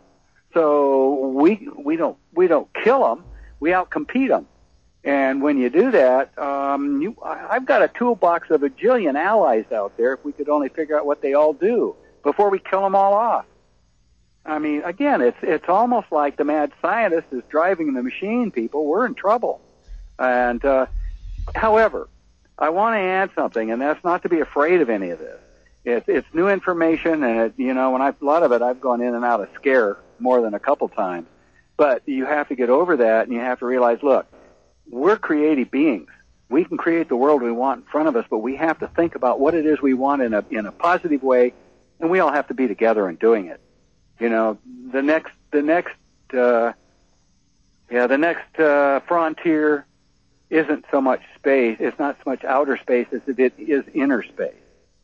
So we we don't we don't kill them, we outcompete them. And when you do that, um, you, I've got a toolbox of a jillion allies out there if we could only figure out what they all do before we kill them all off. I mean, again, it's it's almost like the mad scientist is driving the machine, people. We're in trouble. And, uh, however, I want to add something, and that's not to be afraid of any of this. It's, it's new information, and, it, you know, when I've, a lot of it I've gone in and out of scare more than a couple times. But you have to get over that, and you have to realize, look, we're creative beings. We can create the world we want in front of us, but we have to think about what it is we want in a in a positive way, and we all have to be together in doing it. You know, the next the next uh, yeah the next uh, frontier isn't so much space. It's not so much outer space as it is inner space.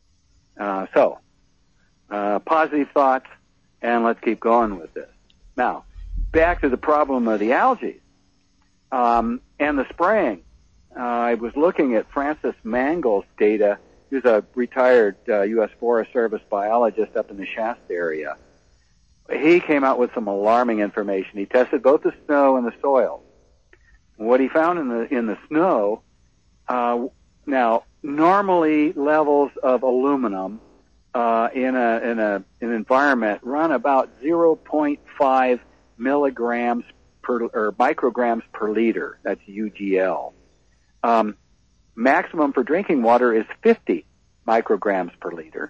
Uh, so, uh, positive thoughts, and let's keep going with this. Now, back to the problem of the algae. Um, and the spraying. Uh, I was looking at Francis Mangel's data. He was a retired uh, U S Forest Service biologist up in the Shasta area. He came out with some alarming information. He tested both the snow and the soil. What he found in the in the snow, uh, now normally levels of aluminum uh, in a in a an environment run about zero point five milligrams per or micrograms per liter. That's U G L. Um, maximum for drinking water is fifty micrograms per liter.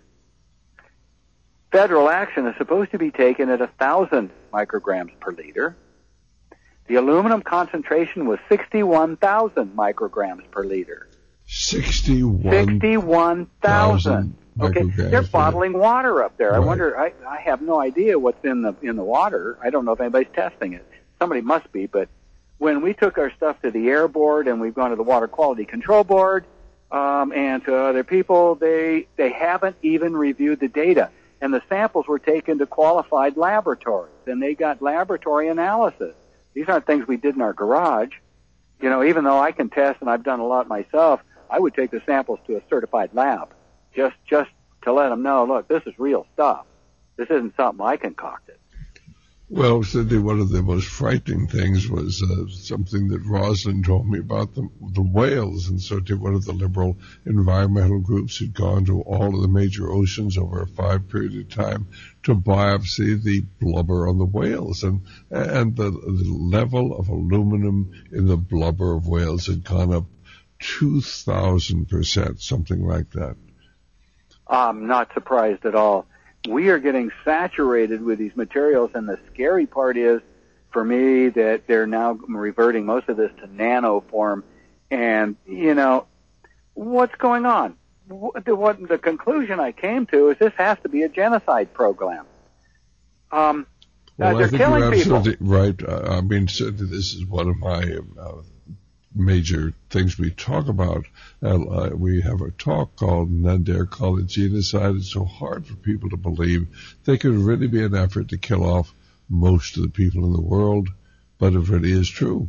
Federal action is supposed to be taken at one thousand micrograms per liter. The aluminum concentration was sixty-one thousand micrograms per liter. sixty-one sixty-one thousand. Okay, they're bottling water up there. Right. I wonder, I, I have no idea what's in the in the water. I don't know if anybody's testing it. Somebody must be, but when we took our stuff to the Air Board and we've gone to the Water Quality Control Board um, and to other people, they they haven't even reviewed the data. And the samples were taken to qualified laboratories, and they got laboratory analysis. These aren't things we did in our garage. You know, even though I can test and I've done a lot myself, I would take the samples to a certified lab just just to let them know, look, this is real stuff. This isn't something I concocted. Well, Cindy, one of the most frightening things was uh, something that Rosalind told me about the, the whales. And certainly one of the liberal environmental groups had gone to all of the major oceans over a five period of time to biopsy the blubber on the whales. And, and the, the level of aluminum in the blubber of whales had gone up two thousand percent, something like that. I'm not surprised at all. We are getting saturated with these materials, and the scary part is, for me, that they're now reverting most of this to nano form. And, you know, what's going on? The, what, the conclusion I came to is this has to be a genocide program. Um, well, uh, they're I think killing you're absolutely people. right. Uh, I mean, certainly this is one of my uh, major things we talk about. Uh, we have a talk called None Dare Call It Genocide. It's so hard for people to believe. There could really be an effort to kill off most of the people in the world, but it really is true.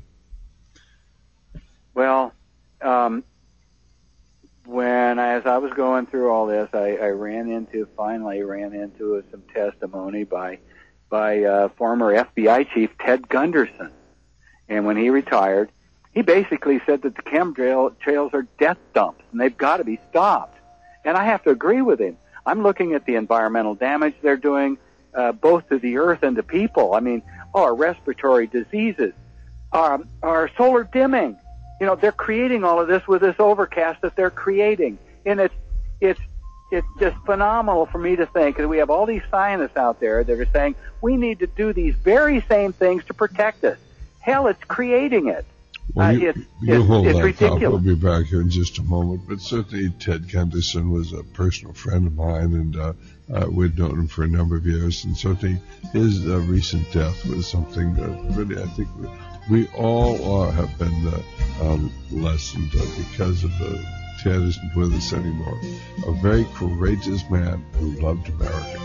Well, um, when as I was going through all this, I, I ran into finally ran into some testimony by by uh, former F B I chief Ted Gunderson, and when he retired, he basically said that the chemtrails are death dumps and they've got to be stopped. And I have to agree with him. I'm looking at the environmental damage they're doing, uh, both to the earth and to people. I mean, oh, our respiratory diseases, um, our solar dimming. You know, they're creating all of this with this overcast that they're creating. And it's, it's, it's just phenomenal for me to think that we have all these scientists out there that are saying we need to do these very same things to protect us. Hell, it's creating it. Well, you, uh, it's, you it's, hold it's that ridiculous. thought. We'll be back here in just a moment. But certainly Ted Gunderson was a personal friend of mine, and uh, uh, we'd known him for a number of years. And certainly his uh, recent death was something that really, I think, we, we all are, have been uh, um, lessened uh, because of the Ted isn't with us anymore. A very courageous man who loved America.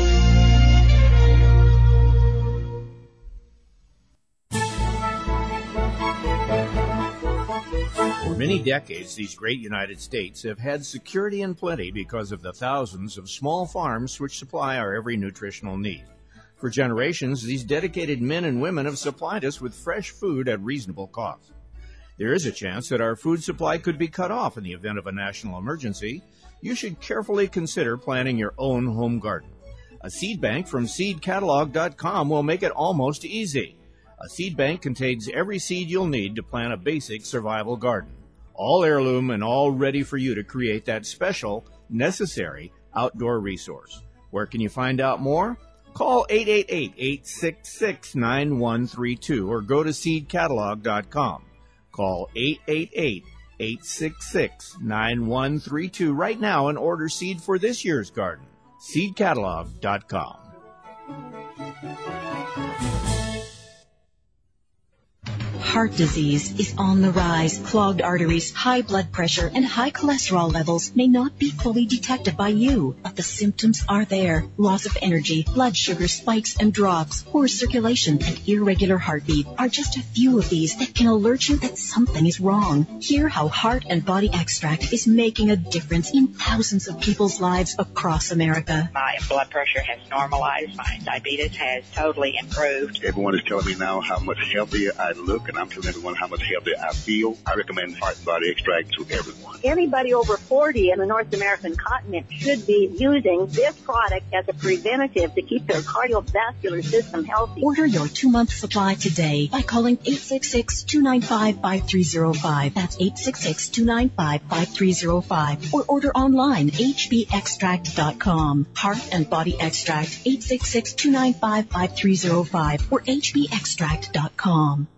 For many decades, these great United States have had security and plenty because of the thousands of small farms which supply our every nutritional need. For generations, these dedicated men and women have supplied us with fresh food at reasonable cost. There is a chance that our food supply could be cut off in the event of a national emergency. You should carefully consider planting your own home garden. A seed bank from seed catalog dot com will make it almost easy. A seed bank contains every seed you'll need to plant a basic survival garden. All heirloom and all ready for you to create that special, necessary outdoor resource. Where can you find out more? Call eight eight eight, eight six six, nine one three two or go to seed catalog dot com. Call eight eight eight, eight six six, nine one three two right now and order seed for this year's garden. seed catalog dot com. Heart disease is on the rise. Clogged arteries, high blood pressure, and high cholesterol levels may not be fully detected by you, but the symptoms are there. Loss of energy, blood sugar spikes and drops, poor circulation, and irregular heartbeat are just a few of these that can alert you that something is wrong. Hear how Heart and Body Extract is making a difference in thousands of people's lives across America. My blood pressure has normalized. My diabetes has totally improved. Everyone is telling me now how much healthier I look, and I'm telling everyone how much healthier I feel. I recommend Heart and Body Extract to everyone. Anybody over forty in the North American continent should be using this product as a preventative to keep their cardiovascular system healthy. Order your two-month supply today by calling eight six six, two nine five, five three zero five. That's eight six six, two nine five, five three zero five. Or order online, h b extract dot com. Heart and Body Extract, eight six six, two nine five, five three zero five or h b extract dot com.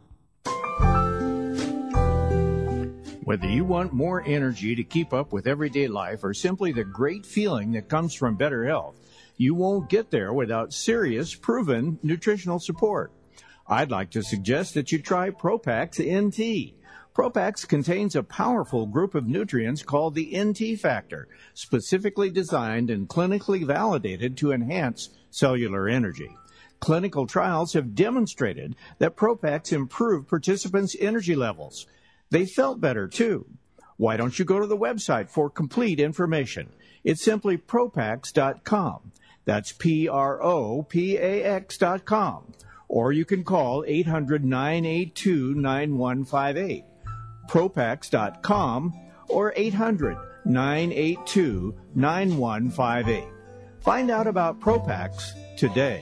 Whether you want more energy to keep up with everyday life or simply the great feeling that comes from better health, you won't get there without serious, proven nutritional support. I'd like to suggest that you try Propax N T. Propax contains a powerful group of nutrients called the N T factor, specifically designed and clinically validated to enhance cellular energy. Clinical trials have demonstrated that Propax improved participants' energy levels. They felt better, too. Why don't you go to the website for complete information? It's simply Propax dot com. That's P R O P A X dot com. Or you can call eight hundred, nine eight two, nine one five eight. Propax dot com or eight hundred, nine eight two, nine one five eight. Find out about Propax today.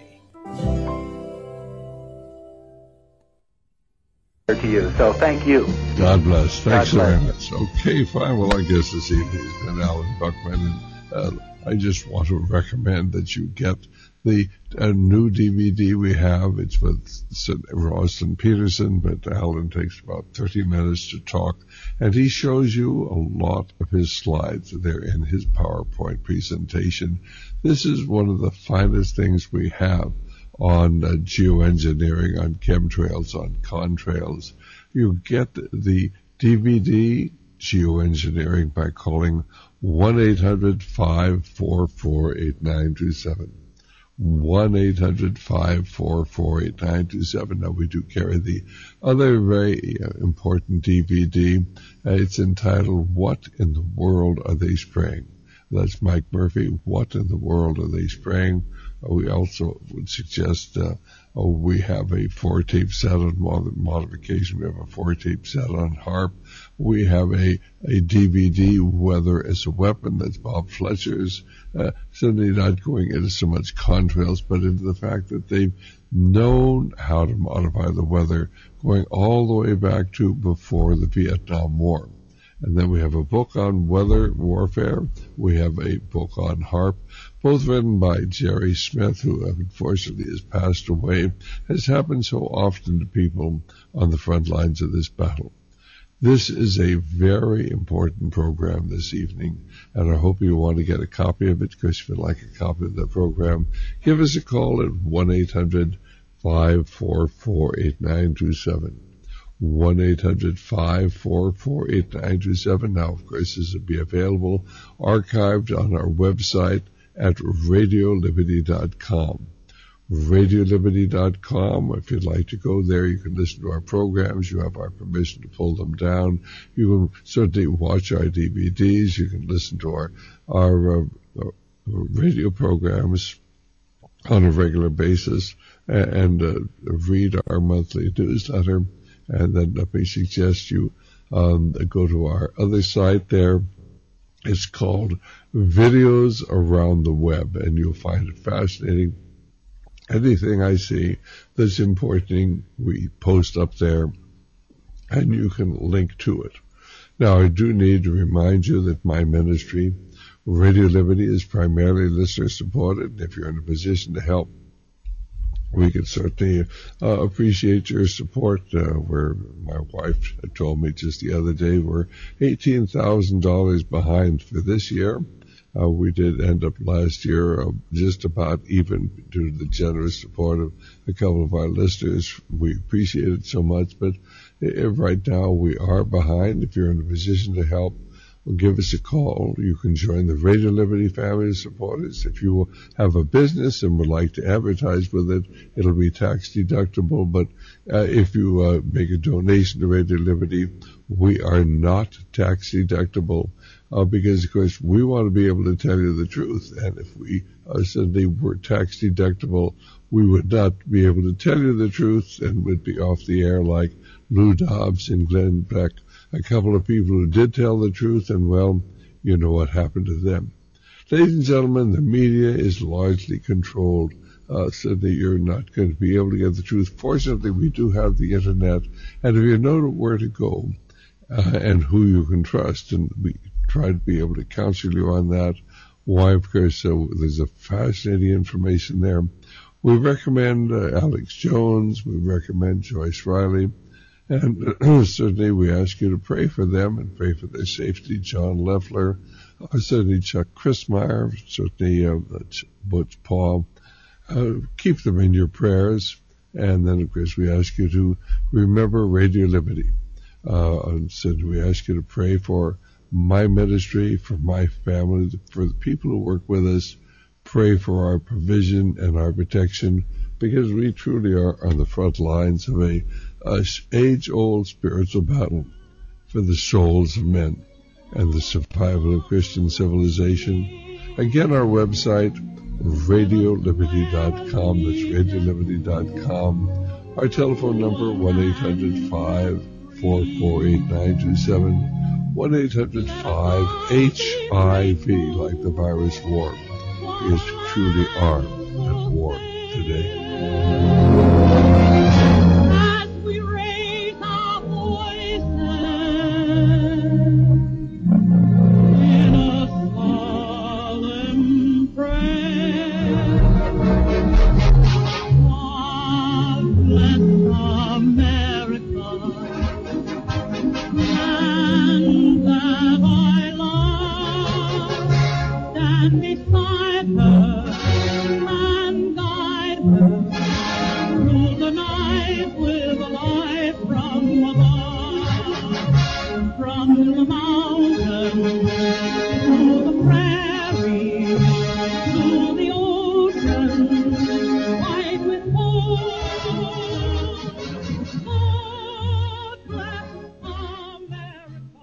To you, so thank you. God bless. Thanks God very bless. much. Okay, fine. Well, I guess this evening has been Alan Buckman, and uh, I just want to recommend that you get the uh, new D V D we have. It's with Rosalind Peterson, but Alan takes about thirty minutes to talk, and he shows you a lot of his slides. They're in his PowerPoint presentation. This is one of the finest things we have on uh, geoengineering, on chemtrails, on contrails. You get the D V D Geoengineering by calling one eight hundred, five four four, eight nine two seven. one eight hundred, five four four, eight nine two seven. Now, we do carry the other very uh, important D V D. Uh, it's entitled, What in the World Are They Spraying? That's Mike Murphy. What in the world are they spraying? Uh, we also would suggest uh, oh, we have a four-tape set on mod- modification. We have a four-tape set on HAARP. We have a, a D V D, Weather as a Weapon. That's Bob Fletcher's. Uh, certainly not going into so much contrails, but into the fact that they've known how to modify the weather going all the way back to before the Vietnam War. And then we have a book on weather warfare. We have a book on HAARP, both written by Jerry Smith, who unfortunately has passed away, as happens so often to people on the front lines of this battle. This is a very important program this evening, and I hope you want to get a copy of it, because if you'd like a copy of the program, give us a call at one eight hundred, five four four, eight nine two seven. one eight hundred, five four four, eight nine two seven. Now, of course, this will be available archived on our website at radio liberty dot com. radio liberty dot com. If you'd like to go there, you can listen to our programs. You have our permission to pull them down. You can certainly watch our D V Ds. You can listen to our, our uh, radio programs on a regular basis, and uh, read our monthly newsletter. And then let me suggest you um, go to our other site there. It's called Videos Around the Web, and you'll find it fascinating. Anything I see that's important, we post up there, and you can link to it. Now, I do need to remind you that my ministry, Radio Liberty, is primarily listener-supported. If you're in a position to help, we could certainly uh, appreciate your support. Uh, where my wife told me just the other day, we're eighteen thousand dollars behind for this year. Uh, we did end up last year uh, just about even due to the generous support of a couple of our listeners. We appreciate it so much, but uh, right now we are behind. If you're in a position to help, well, give us a call. You can join the Radio Liberty family of supporters. If you have a business and would like to advertise with it, it'll be tax deductible. But uh, if you uh, make a donation to Radio Liberty, we are not tax deductible uh, because, of course, we want to be able to tell you the truth. And if we uh, suddenly were tax deductible, we would not be able to tell you the truth and would be off the air like Lou Dobbs and Glenn Beck, a couple of people who did tell the truth, and, well, you know what happened to them. Ladies and gentlemen, the media is largely controlled uh, so that you're not going to be able to get the truth. Fortunately, we do have the Internet, and if you know where to go uh, and who you can trust, and we try to be able to counsel you on that, why, of course, so there's a fascinating information there. We recommend uh, Alex Jones. We recommend Joyce Riley. And uh, certainly we ask you to pray for them and pray for their safety. John Leffler, uh, certainly Chuck Christmeyer, certainly uh, Butch Paul. Uh, keep them in your prayers. And then, of course, we ask you to remember Radio Liberty. Uh, and so we ask you to pray for my ministry, for my family, for the people who work with us. Pray for our provision and our protection, because we truly are on the front lines of a, a age-old spiritual battle for the souls of men and the survival of Christian civilization. Again, our website, radio liberty dot com. That's radio liberty dot com. Our telephone number, one eight hundred five four four eight nine two seven, one eight hundred five H I V, like the virus war. Is truly are at war today. As we raise our voices in a solemn prayer, God bless America, and that I love, stand beside her and guide her through the night with a light from above, from the mountains to the prairies to the ocean white with gold. God bless America.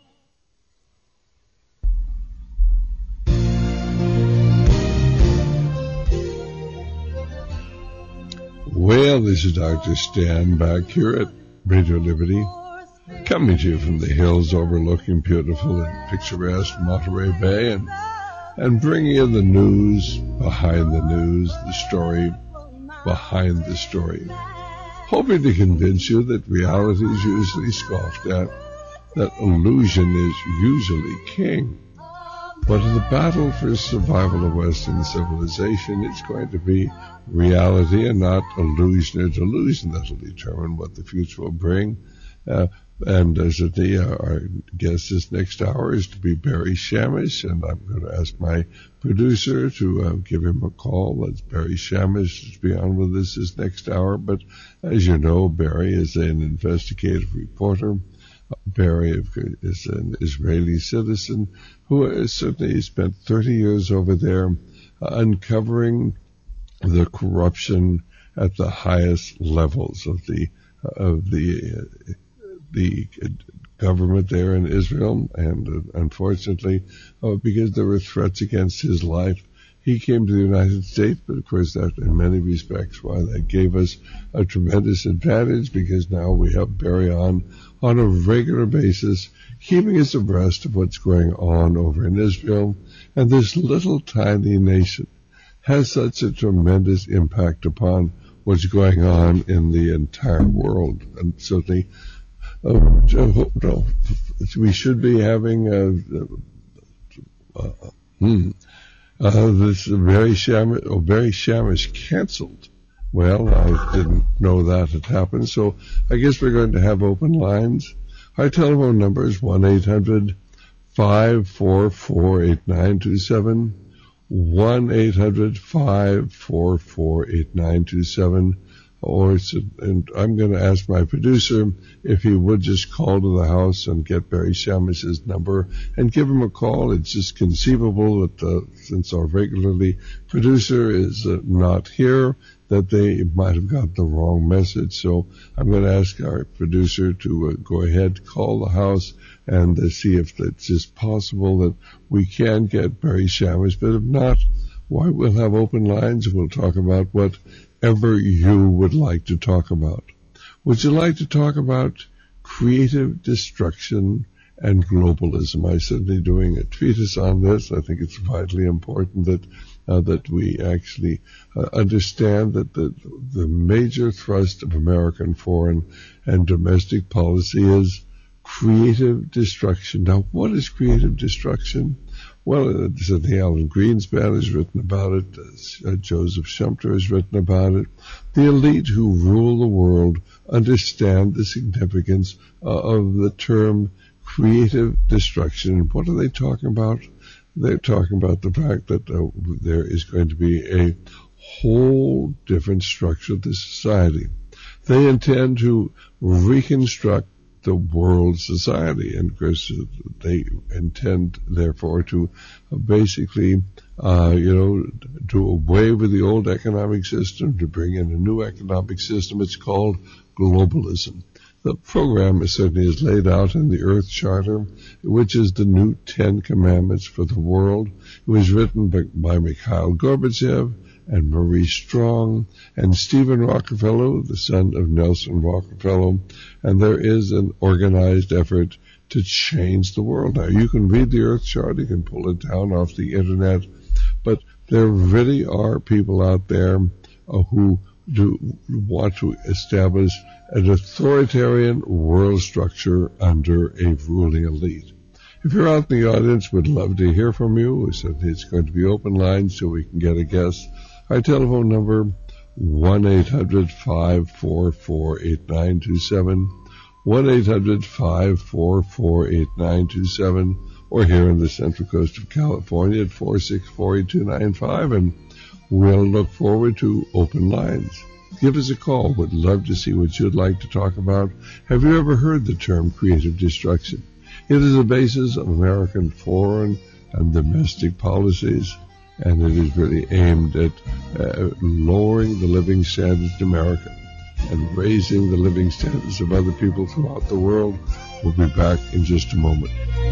Well, this is Doctor Stan back here at Radio Liberty, coming to you from the hills overlooking beautiful and picturesque Monterey Bay, and and bringing you the news behind the news, the story behind the story, hoping to convince you that reality is usually scoffed at, that illusion is usually king. But in the battle for survival of Western civilization, it's going to be reality and not illusion or delusion that will determine what the future will bring. Uh, and as the, uh, our guest this next hour is to be Barry Shamish, and I'm going to ask my producer to uh, give him a call. That's Barry Shamish to be on with us this next hour. But as you know, Barry is an investigative reporter. Barry is an Israeli citizen who has certainly spent thirty years over there uh, uncovering the corruption at the highest levels of the of the uh, the government there in Israel, and uh, unfortunately, uh, because there were threats against his life, he came to the United States. But of course, that in many respects, why that gave us a tremendous advantage, because now we have Barry on on a regular basis, keeping us abreast of what's going on over in Israel. And this little tiny nation has such a tremendous impact upon what's going on in the entire world. And certainly, uh, no, we should be having a, uh, uh, hmm, uh, this Barry Shamish, oh, Barry Shamish canceled. Well, I didn't know that had happened, so I guess we're going to have open lines. Our telephone number is one eight hundred five four four eight nine two seven, one eight hundred five four four eight nine two seven, or it's, and I'm going to ask my producer if he would just call to the house and get Barry Shamish's number and give him a call. It's just conceivable that uh, since our regularly producer is uh, not here, that they might have got the wrong message. So I'm going to ask our producer to uh, go ahead, call the house, and uh, see if it's just possible that we can get Barry Shamish. But if not, why, we'll have open lines and we'll talk about whatever you would like to talk about. Would you like to talk about creative destruction and globalism? I'm certainly doing a treatise on this. I think it's vitally important that Uh, that we actually uh, understand that the, the major thrust of American foreign and domestic policy is creative destruction. Now, what is creative destruction? Well, uh, certainly Alan Greenspan has written about it. Uh, Joseph Schumpeter has written about it. The elite who rule the world understand the significance uh, of the term creative destruction. And what are they talking about? They're talking about the fact that uh, there is going to be a whole different structure of the society. They intend to reconstruct the world society, and of course they intend, therefore, to uh, basically, uh, you know, do away with the old economic system, to bring in a new economic system. It's called globalism. The program certainly is laid out in the Earth Charter, which is the new Ten Commandments for the world. It was written by, by Mikhail Gorbachev and Marie Strong and Stephen Rockefeller, the son of Nelson Rockefeller, and there is an organized effort to change the world. Now, you can read the Earth Charter, you can pull it down off the internet, but there really are people out there uh, who do want to establish an authoritarian world structure under a ruling elite. If you're out in the audience, we'd love to hear from you. We said it's going to be open lines so we can get a guest. Our telephone number, one eight hundred five four four eight nine two seven, one eight hundred five four four eight nine two seven, or here in the Central Coast of California at four six four eight two nine five, and we'll look forward to open lines. Give us a call. We'd love to see what you'd like to talk about. Have you ever heard the term creative destruction? It is the basis of American foreign and domestic policies, and it is really aimed at uh, lowering the living standards in America and raising the living standards of other people throughout the world. We'll be back in just a moment.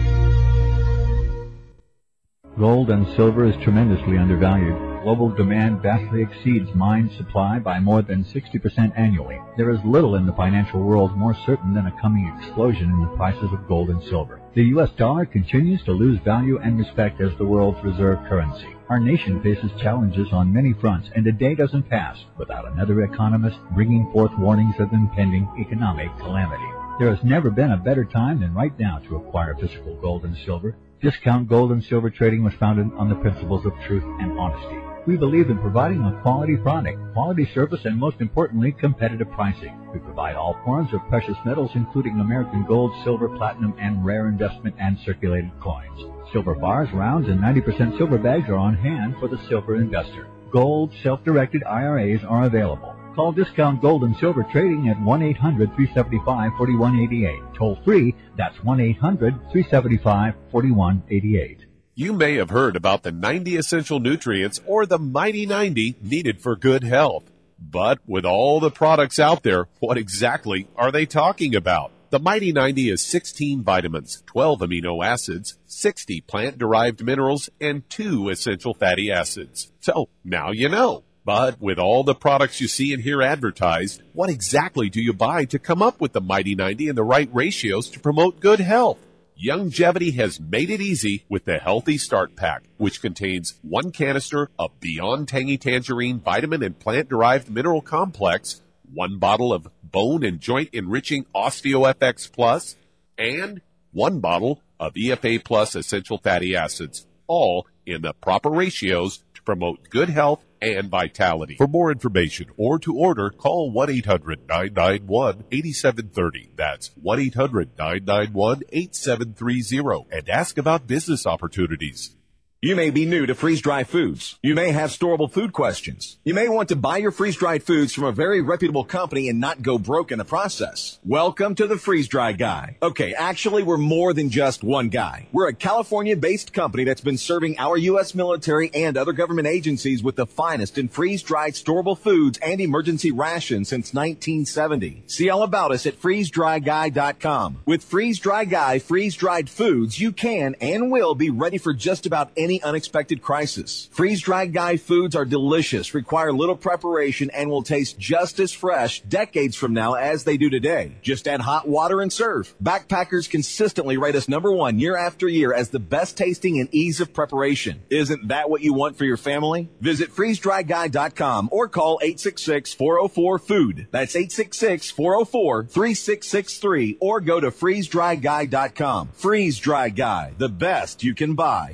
Gold and silver is tremendously undervalued. Global demand vastly exceeds mine supply by more than sixty percent annually. There is little in the financial world more certain than a coming explosion in the prices of gold and silver. The U S dollar continues to lose value and respect as the world's reserve currency. Our nation faces challenges on many fronts, and a day doesn't pass without another economist bringing forth warnings of impending economic calamity. There has never been a better time than right now to acquire physical gold and silver. Discount Gold and Silver Trading was founded on the principles of truth and honesty. We believe in providing a quality product, quality service, and most importantly, competitive pricing. We provide all forms of precious metals, including American gold, silver, platinum, and rare investment and circulated coins. Silver bars, rounds, and ninety percent silver bags are on hand for the silver investor. Gold, self-directed I R As are available. Call Discount Gold and Silver Trading at one eight hundred three seven five four one eight eight. Toll free, that's one eight hundred three seven five four one eight eight. You may have heard about the ninety essential nutrients or the Mighty ninety needed for good health. But with all the products out there, what exactly are they talking about? The Mighty ninety is sixteen vitamins, twelve amino acids, sixty plant-derived minerals, and two essential fatty acids. So, now you know. But with all the products you see and hear advertised, what exactly do you buy to come up with the Mighty ninety and the right ratios to promote good health? Youngevity has made it easy with the Healthy Start Pack, which contains one canister of Beyond Tangy Tangerine Vitamin and Plant-Derived Mineral Complex, one bottle of Bone and Joint Enriching OsteoFX Plus, and one bottle of E F A Plus Essential Fatty Acids, all in the proper ratios to promote good health and vitality. For more information or to order, call one eight hundred nine nine one eight seven three zero. That's one eight hundred nine nine one eight seven three zero and ask about business opportunities. You may be new to freeze-dried foods. You may have storable food questions. You may want to buy your freeze-dried foods from a very reputable company and not go broke in the process. Welcome to the Freeze-Dry Guy. Okay, actually, we're more than just one guy. We're a California-based company that's been serving our U S military and other government agencies with the finest in freeze-dried storable foods and emergency rations since nineteen seventy. See all about us at freeze dry guy dot com. With Freeze-Dry Guy freeze-dried foods, you can and will be ready for just about any Any unexpected crisis. Freeze-dried Guy foods are delicious, require little preparation, and will taste just as fresh decades from now as they do today. Just add hot water and serve. Backpackers consistently rate us number one year after year as the best tasting and ease of preparation. Isn't that what you want for your family? Visit freeze dry guy dot com or call eight six six, four oh four, food. That's eight six six, four oh four, three six six three or go to freeze dry guy dot com. Freeze-Dry Guy, the best you can buy.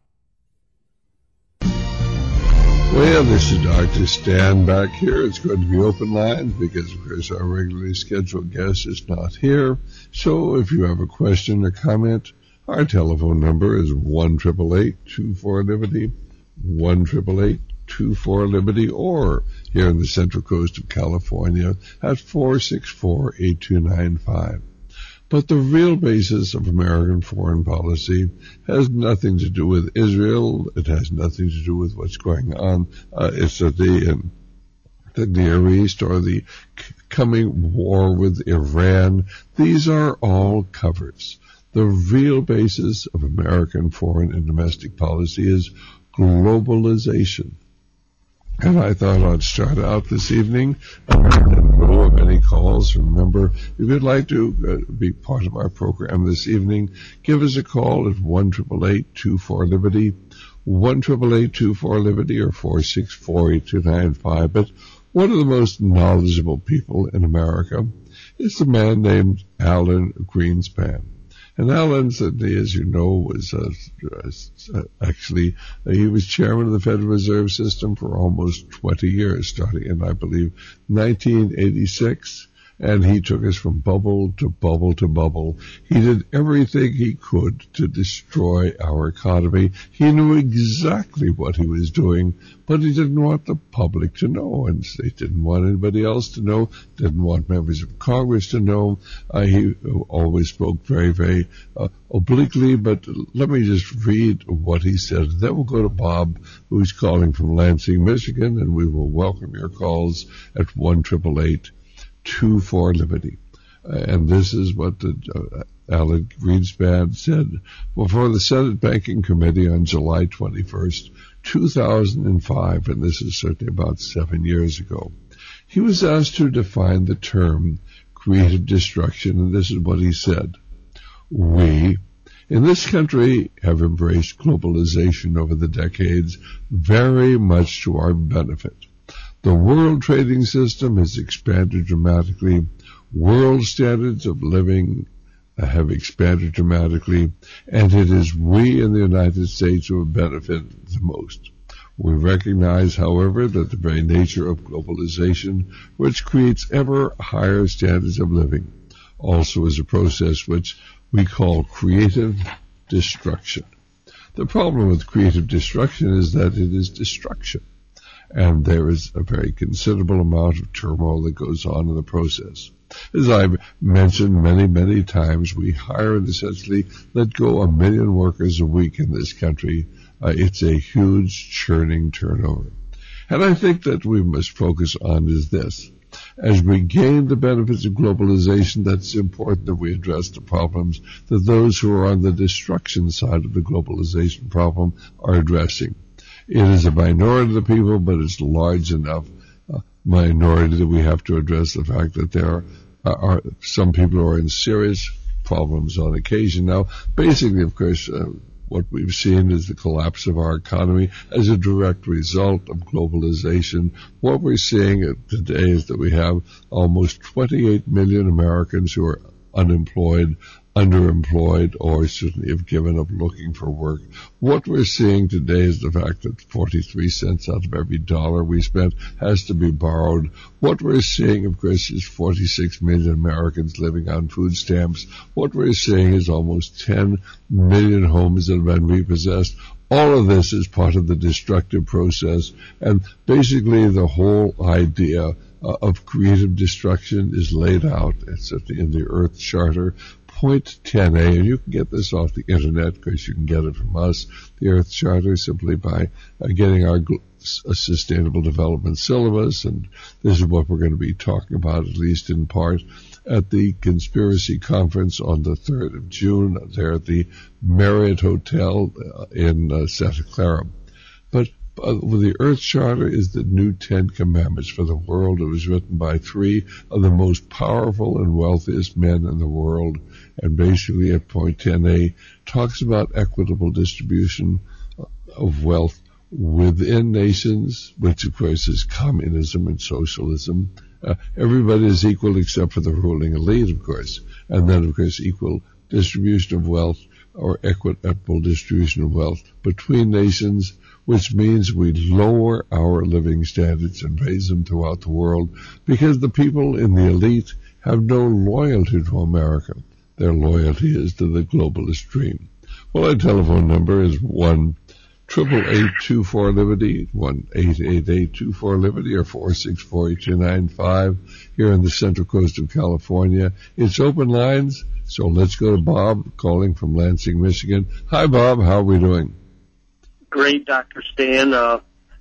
Well, this is Doctor Stan back here. It's going to be open lines because, of course, our regularly scheduled guest is not here. So if you have a question or comment, our telephone number is one eight eight eight, two four, Liberty, one eight eight eight, two four, Liberty, or here in the Central Coast of California at four six four eight two nine five. But the real basis of American foreign policy has nothing to do with Israel. It has nothing to do with what's going on uh, Italy and the Near East or the c- coming war with Iran. These are all covers. The real basis of American foreign and domestic policy is globalization. And I thought I'd start out this evening in lieu of any calls. Remember, if you'd like to uh, be part of our program this evening, give us a call at one eight eight eight, two four, Liberty, one eight eight eight, two four, Liberty, or four six four, eight two nine five. But one of the most knowledgeable people in America is a man named Alan Greenspan. And Alan, as you know, was uh, uh, actually, uh, he was chairman of the Federal Reserve System for almost twenty years, starting in, I believe, nineteen eighty-six. And he took us from bubble to bubble to bubble. He did everything he could to destroy our economy. He knew exactly what he was doing, but he didn't want the public to know, and they didn't want anybody else to know, didn't want members of Congress to know. Uh, he always spoke very, very uh, obliquely, but let me just read what he said. Then we'll go to Bob, who's calling from Lansing, Michigan, and we will welcome your calls at one eight eight eight, two four, Liberty. Uh, and this is what the, uh, Alan Greenspan said before the Senate Banking Committee on July twenty-first, two thousand five, and this is certainly about seven years ago. He was asked to define the term creative destruction, and this is what he said. We, in this country, have embraced globalization over the decades very much to our benefit. The world trading system has expanded dramatically. World standards of living have expanded dramatically, and it is we in the United States who have benefited the most. We recognize, however, that the very nature of globalization, which creates ever higher standards of living, also is a process which we call creative destruction. The problem with creative destruction is that it is destruction. And there is a very considerable amount of turmoil that goes on in the process. As I've mentioned many, many times, we hire and essentially let go a million workers a week in this country. Uh, it's a huge churning turnover. And I think that we must focus on is this. As we gain the benefits of globalization, that's important that we address the problems that those who are on the destruction side of the globalization problem are addressing. It is a minority of the people, but it's a large enough uh, minority that we have to address the fact that there are, uh, are some people who are in serious problems on occasion. Now, basically, of course, uh, what we've seen is the collapse of our economy as a direct result of globalization. What we're seeing today is that we have almost twenty-eight million Americans who are unemployed, underemployed, or certainly have given up looking for work. What we're seeing today is the fact that forty-three cents out of every dollar we spend has to be borrowed. What we're seeing, of course, is forty-six million Americans living on food stamps. What we're seeing is almost ten million homes that have been repossessed. All of this is part of the destructive process, and basically the whole idea uh, of creative destruction is laid out. It's in the Earth Charter. Point ten A, and you can get this off the internet because you can get it from us, the Earth Charter, simply by uh, getting our gl- a sustainable development syllabus, and this is what we're going to be talking about, at least in part, at the Conspiracy Conference on the third of June, there at the Marriott Hotel uh, in uh, Santa Clara. But Uh, the Earth Charter is the new Ten Commandments for the world. It was written by three of the most powerful and wealthiest men in the world, and basically at point ten A talks about equitable distribution of wealth within nations, which of course is communism and socialism. Uh, everybody is equal except for the ruling elite, of course, and then of course equal distribution of wealth or equitable distribution of wealth between nations, which means we lower our living standards and raise them throughout the world, because the people in the elite have no loyalty to America. Their loyalty is to the globalist dream. Well, our telephone number is one eight eight eight, two four, Liberty, one eight eight eight, two four, Liberty, or four six four, eight two nine five here on the Central Coast of California. It's open lines, so let's go to Bob calling from Lansing, Michigan. Hi, Bob. How are we doing? Great, Doctor Stan. Uh,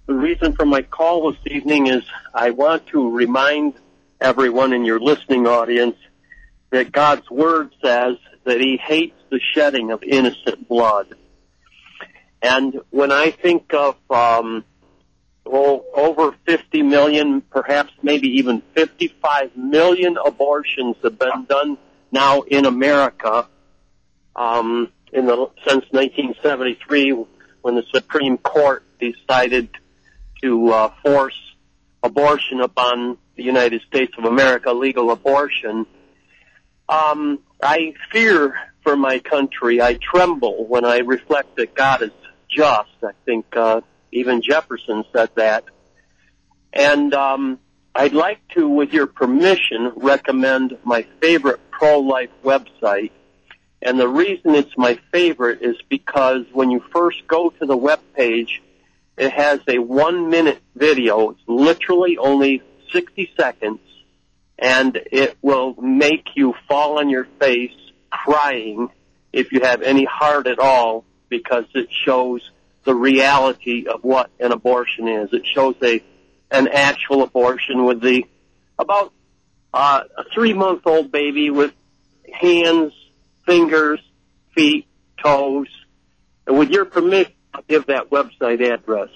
the reason for my call this evening is I want to remind everyone in your listening audience that God's Word says that He hates the shedding of innocent blood. And when I think of um, well, over fifty million, perhaps maybe even fifty-five million abortions have been done now in America um, in the, since nineteen seventy-three, when the Supreme Court decided to uh, force abortion upon the United States of America, legal abortion. Um, I fear for my country. I tremble when I reflect that God is just. I think uh, even Jefferson said that. And um, I'd like to, with your permission, recommend my favorite pro-life website. And the reason it's my favorite is because when you first go to the web page, it has a one-minute video. It's literally only sixty seconds, and it will make you fall on your face crying if you have any heart at all, because it shows the reality of what an abortion is. It shows a an actual abortion with the about uh, a three-month-old baby with hands, fingers, feet, toes. And with your permission, I'll give that website address.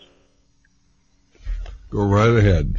Go right ahead.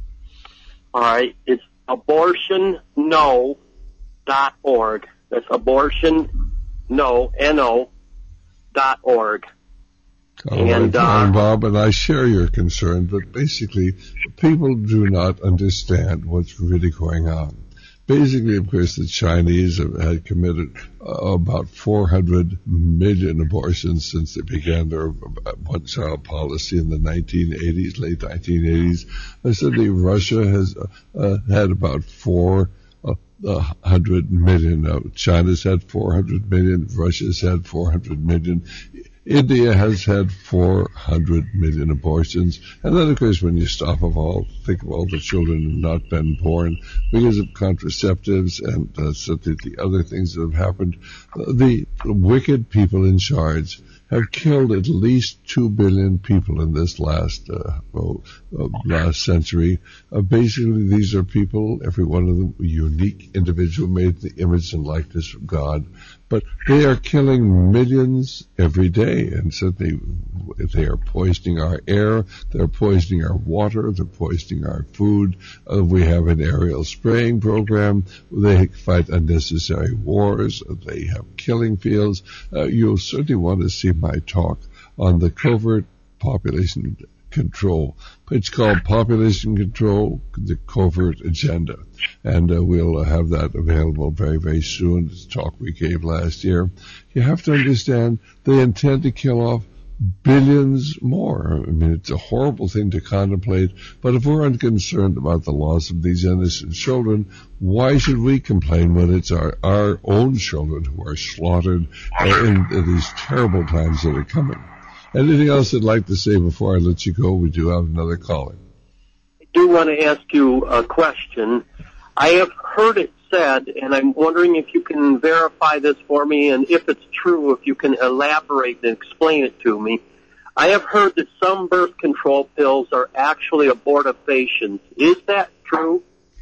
All right. It's abortion no dot org. That's abortion no, N O, dot org. All and, right, uh, Bob, and I share your concern, but basically, people do not understand what's really going on. Basically, of course, the Chinese have had committed uh, about four hundred million abortions since they began their one-child policy in the nineteen eighties, late nineteen eighties. I said Russia has uh, uh, had about four hundred million. Now, China's had four hundred million. Russia's had four hundred million. India has had four hundred million abortions. And then, of course, when you stop of all, think of all the children who have not been born because of contraceptives and uh, certainly the other things that have happened. Uh, the wicked people in charge have killed at least two billion people in this last uh, well, uh, last century. Uh, basically, these are people, every one of them, a unique individual made in the image and likeness of God. But they are killing millions every day, and so they, they are poisoning our air, they're poisoning our water, they're poisoning our food. Uh, we have an aerial spraying program. They fight unnecessary wars. They have killing fields. Uh, you'll certainly want to see my talk on the covert population control. It's called Population Control, the Covert Agenda. And uh, we'll uh, have that available very, very soon. It's a talk we gave last year. You have to understand they intend to kill off billions more. I mean, it's a horrible thing to contemplate, but if we're unconcerned about the loss of these innocent children, why should we complain when it's our, our own children who are slaughtered uh, in, in these terrible times that are coming? Anything else you'd like to say before I let you go? We do have another caller. I do want to ask you a question. I have heard it said, and I'm wondering if you can verify this for me, and if it's true, if you can elaborate and explain it to me. I have heard that some birth control pills are actually abortifacients. Is that true?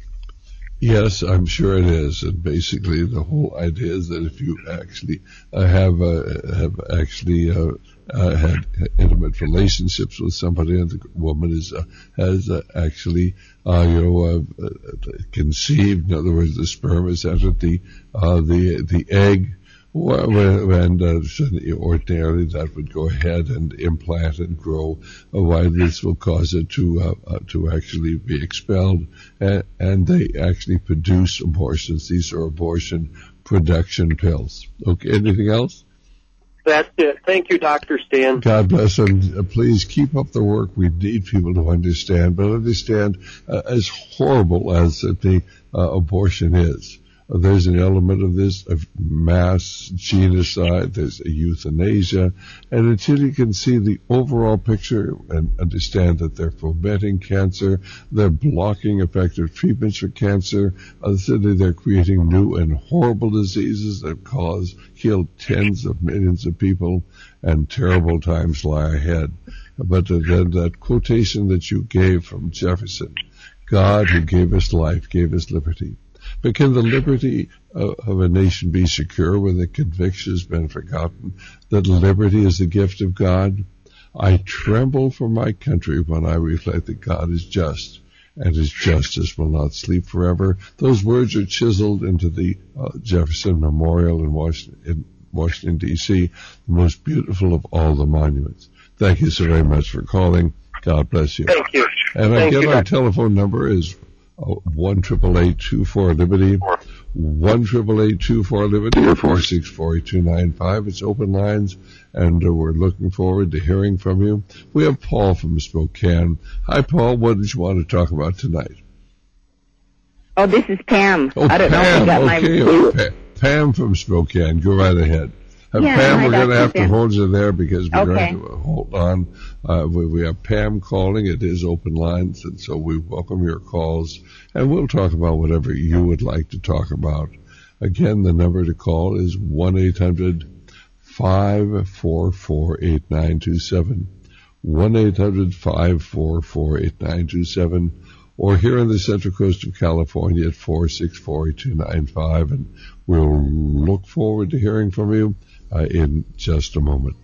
Yes, I'm sure it is. And basically, the whole idea is that if you actually uh, have uh, have actually uh, uh, had intimate relationships with somebody, and the woman is uh, has uh, actually uh, you know uh, uh, conceived. In other words, the sperm has entered the uh, the the egg. And uh, ordinarily that would go ahead and implant and grow. Uh, why this will cause it to uh, uh, to actually be expelled, and, and they actually produce abortions. These are abortion production pills. Okay, anything else? That's it. Thank you, Doctor Stan. God bless, and uh, please keep up the work. We need people to understand, but understand uh, as horrible as uh, the uh, abortion is. Uh, there's an element of this, of mass genocide, there's a euthanasia, and until you can see the overall picture and understand that they're fomenting cancer, they're blocking effective treatments for cancer, uh, certainly they're creating new and horrible diseases that cause, kill tens of millions of people, and terrible times lie ahead. but then that quotation that you gave from Jefferson, God who gave us life, gave us liberty. But can the liberty of a nation be secure when the conviction has been forgotten that liberty is the gift of God? I tremble for my country when I reflect that God is just, and his justice will not sleep forever. Those words are chiseled into the uh, Jefferson Memorial in Washington, in Washington, D C, the most beautiful of all the monuments. Thank you so very much for calling. God bless you. Thank you. And Thank again, you. our telephone number is one triple eight two four Liberty, one triple eight two four Liberty, or four six four eight two nine five. It's open lines, and uh, we're looking forward to hearing from you. We have Paul from Spokane. Hi, Paul. What did you want to talk about tonight? Oh, this is Pam. Oh, I don't Pam. know if you got okay. my... Oh, pa- Pam from Spokane. Go right ahead. Uh, Yeah, Pam, hi, we're going to Doctor have to Pam. hold you there because we're Okay. going to uh, hold on. Uh, we, we have Pam calling. It is open lines, and so we welcome your calls, and we'll talk about whatever you would like to talk about. Again, the number to call is one eight hundred five four four eight nine two seven, one eight hundred five four four eight nine two seven, or here on the Central Coast of California at four six four eight two nine five, and we'll look forward to hearing from you uh, in just a moment.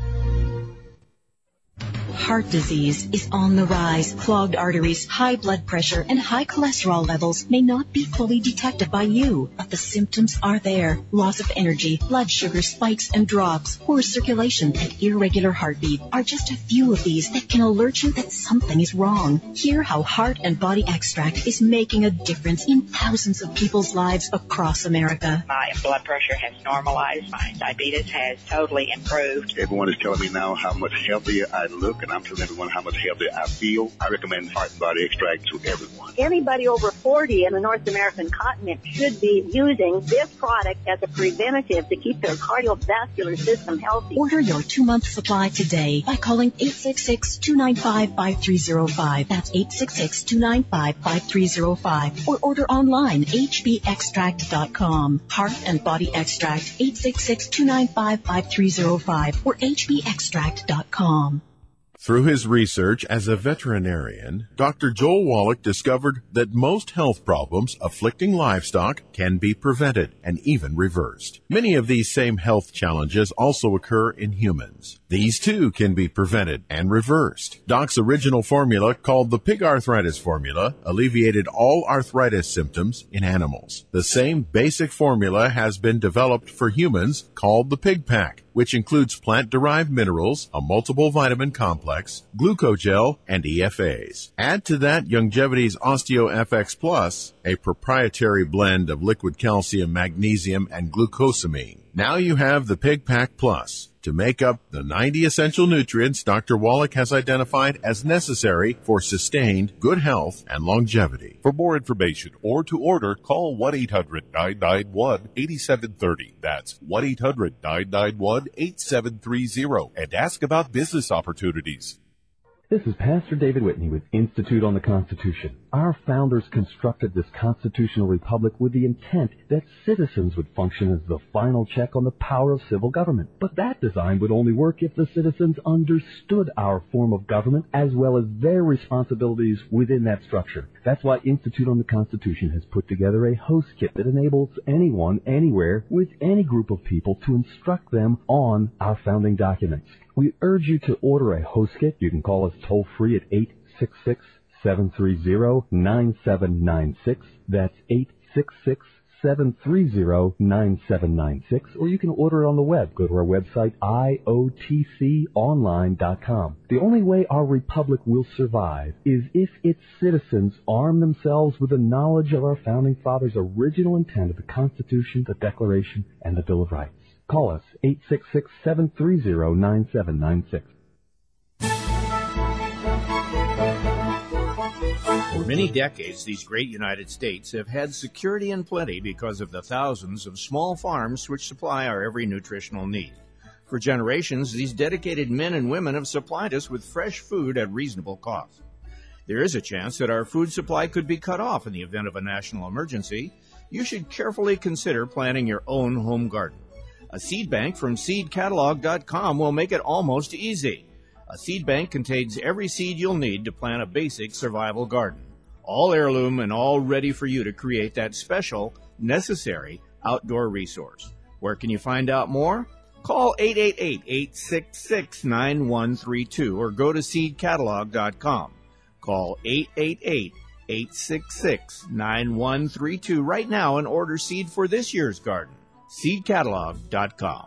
Heart disease is on the rise. Clogged arteries, high blood pressure, and high cholesterol levels may not be fully detected by you, but the symptoms are there. Loss of energy, blood sugar spikes and drops, poor circulation, and irregular heartbeat are just a few of these that can alert you that something is wrong. Hear how Heart and Body Extract is making a difference in thousands of people's lives across America. My blood pressure has normalized. My diabetes has totally improved. Everyone is telling me now how much healthier I look, and I'm telling everyone how much healthier I feel. I recommend Heart and Body Extract to everyone. Anybody over forty in the North American continent should be using this product as a preventative to keep their cardiovascular system healthy. Order your two-month supply today by calling eight six six, two nine five, five three zero five. That's eight six six, two nine five, five three zero five. Or order online, h b extract dot com. Heart and Body Extract, eight six six, two nine five, five three zero five or h b extract dot com. Through his research as a veterinarian, Doctor Joel Wallach discovered that most health problems afflicting livestock can be prevented and even reversed. Many of these same health challenges also occur in humans. These too can be prevented and reversed. Doc's original formula, called the Pig Arthritis Formula, alleviated all arthritis symptoms in animals. The same basic formula has been developed for humans, called the Pig Pack, which includes plant-derived minerals, a multiple vitamin complex, glucogel, and E F As. Add to that Youngevity's OsteoFX Plus, a proprietary blend of liquid calcium, magnesium, and glucosamine. Now you have the Pig Pack Plus to make up the ninety essential nutrients Doctor Wallach has identified as necessary for sustained good health and longevity. For more information or to order, call one eight hundred nine nine one eight seven three zero. That's one eight hundred nine nine one eight seven three zero and ask about business opportunities. This is Pastor David Whitney with Institute on the Constitution. Our founders constructed this constitutional republic with the intent that citizens would function as the final check on the power of civil government. But that design would only work if the citizens understood our form of government as well as their responsibilities within that structure. That's why Institute on the Constitution has put together a host kit that enables anyone, anywhere, with any group of people to instruct them on our founding documents. We urge you to order a host kit. You can call us toll-free at eight six six, seven three zero, nine seven nine six. That's eight six six, seven three zero, nine seven nine six. Or you can order it on the web. Go to our website, I O T C online dot com. The only way our republic will survive is if its citizens arm themselves with the knowledge of our founding fathers' original intent of the Constitution, the Declaration, and the Bill of Rights. Call us, eight six six, seven three zero, nine seven nine six. For many decades, these great United States have had security and plenty because of the thousands of small farms which supply our every nutritional need. For generations, these dedicated men and women have supplied us with fresh food at reasonable cost. There is a chance that our food supply could be cut off in the event of a national emergency. You should carefully consider planting your own home garden. A seed bank from seed catalog dot com will make it almost easy. A seed bank contains every seed you'll need to plant a basic survival garden. All heirloom and all ready for you to create that special, necessary outdoor resource. Where can you find out more? Call eight eight eight, eight six six, nine one three two or go to seed catalog dot com. Call eight eight eight, eight six six, nine one three two right now and order seed for this year's garden. seed catalog dot com.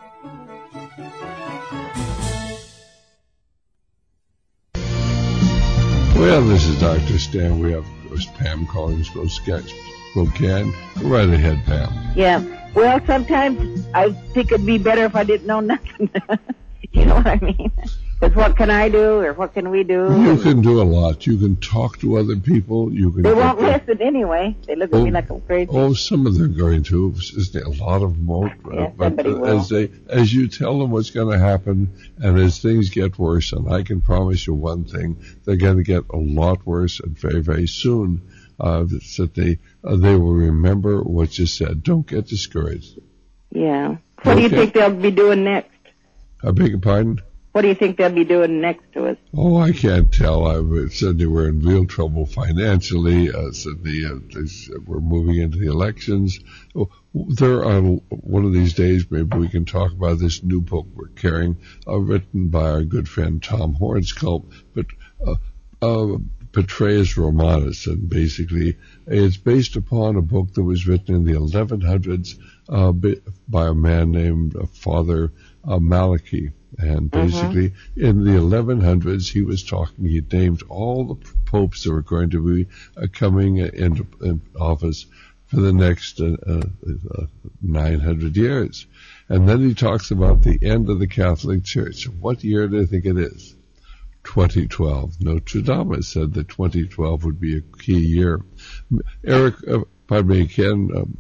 Well, this is Doctor Stan. We have, of course, Pam calling from Spokane. Go right ahead, Pam. Yeah. Well, sometimes I think it'd be better if I didn't know nothing. You know what I mean? Because what can I do, or what can we do? You can do a lot. You can talk to other people. You can. They won't listen anyway. They look at oh, me like I'm crazy. Oh, some of them are going to. A lot of them won't. Yeah, uh, but somebody will. as they, as you tell them what's going to happen, and as things get worse, and I can promise you one thing: they're going to get a lot worse, and very, very soon. Uh, that they uh, they will remember what you said. Don't get discouraged. Yeah. What okay. do you think they'll be doing next? I beg your pardon? What do you think they'll be doing next to us? Oh, I can't tell. I certainly we're in real trouble financially. Uh, certainly uh, we're moving into the elections. Oh, there are one of these days maybe we can talk about this new book we're carrying, uh, written by our good friend Tom Horns, called but. Uh, uh, Petraeus Romanus, and basically it's based upon a book that was written in the eleven hundreds uh, by a man named uh, Father uh, Malachi. And basically mm-hmm. in the eleven hundreds he was talking, he named all the popes that were going to be uh, coming into in office for the next uh, uh, nine hundred years. And then he talks about the end of the Catholic Church. What year do you think it is? twenty twelve. Nostradamus said that twenty twelve would be a key year. Eric, uh, pardon me, Ken, um,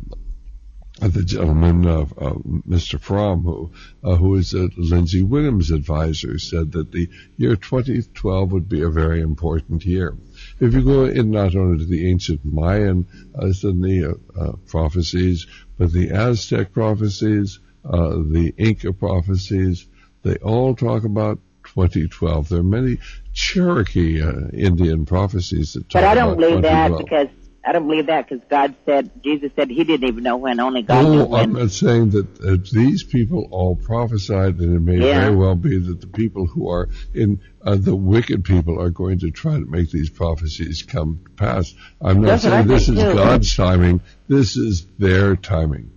the gentleman, uh, uh, Mister Fromm, who, uh, who is uh, Lindsey Williams' advisor, said that the year twenty twelve would be a very important year. If you go in not only to the ancient Mayan uh, the, uh, uh, prophecies, but the Aztec prophecies, uh, the Inca prophecies, they all talk about twenty twelve. There are many Cherokee uh, Indian prophecies that talk about But I don't about believe that twelve. because I don't believe that because God said, Jesus said he didn't even know when, only God no, knew when. I'm not saying that uh, these people all prophesied, and it may yeah. very well be that the people who are in, uh, the wicked people are going to try to make these prophecies come to pass. I'm not That's saying this is too. God's timing. This is their timing.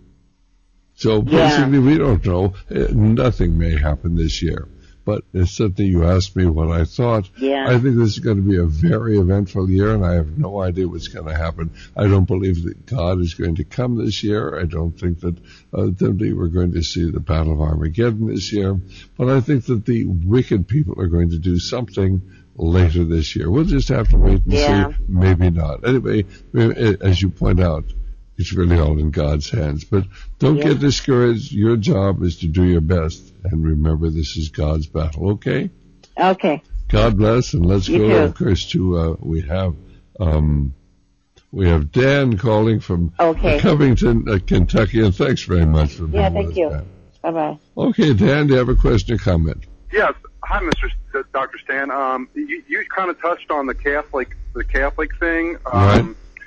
So basically yeah. we don't know. Uh, nothing may happen this year. But it's something you asked me what I thought. Yeah. I think this is going to be a very eventful year, and I have no idea what's going to happen. I don't believe that God is going to come this year. I don't think that uh, that we're going to see the Battle of Armageddon this year. But I think that the wicked people are going to do something later this year. We'll just have to wait and yeah. see. Maybe not. Anyway, as you point out, it's really all in God's hands. But don't yeah. get discouraged. Your job is to do your best. And remember, this is God's battle, okay? Okay. God bless, and let's you go, too. of course, to, uh, we have, um, we have Dan calling from okay. Covington, uh, Kentucky, and thanks very much for being yeah, with thank us, you. Dan. Bye-bye. Okay, Dan, do you have a question or comment? Yes. Hi, Mister S- Doctor Stan. Um, you, you kind of touched on the Catholic, the Catholic thing. Um, right.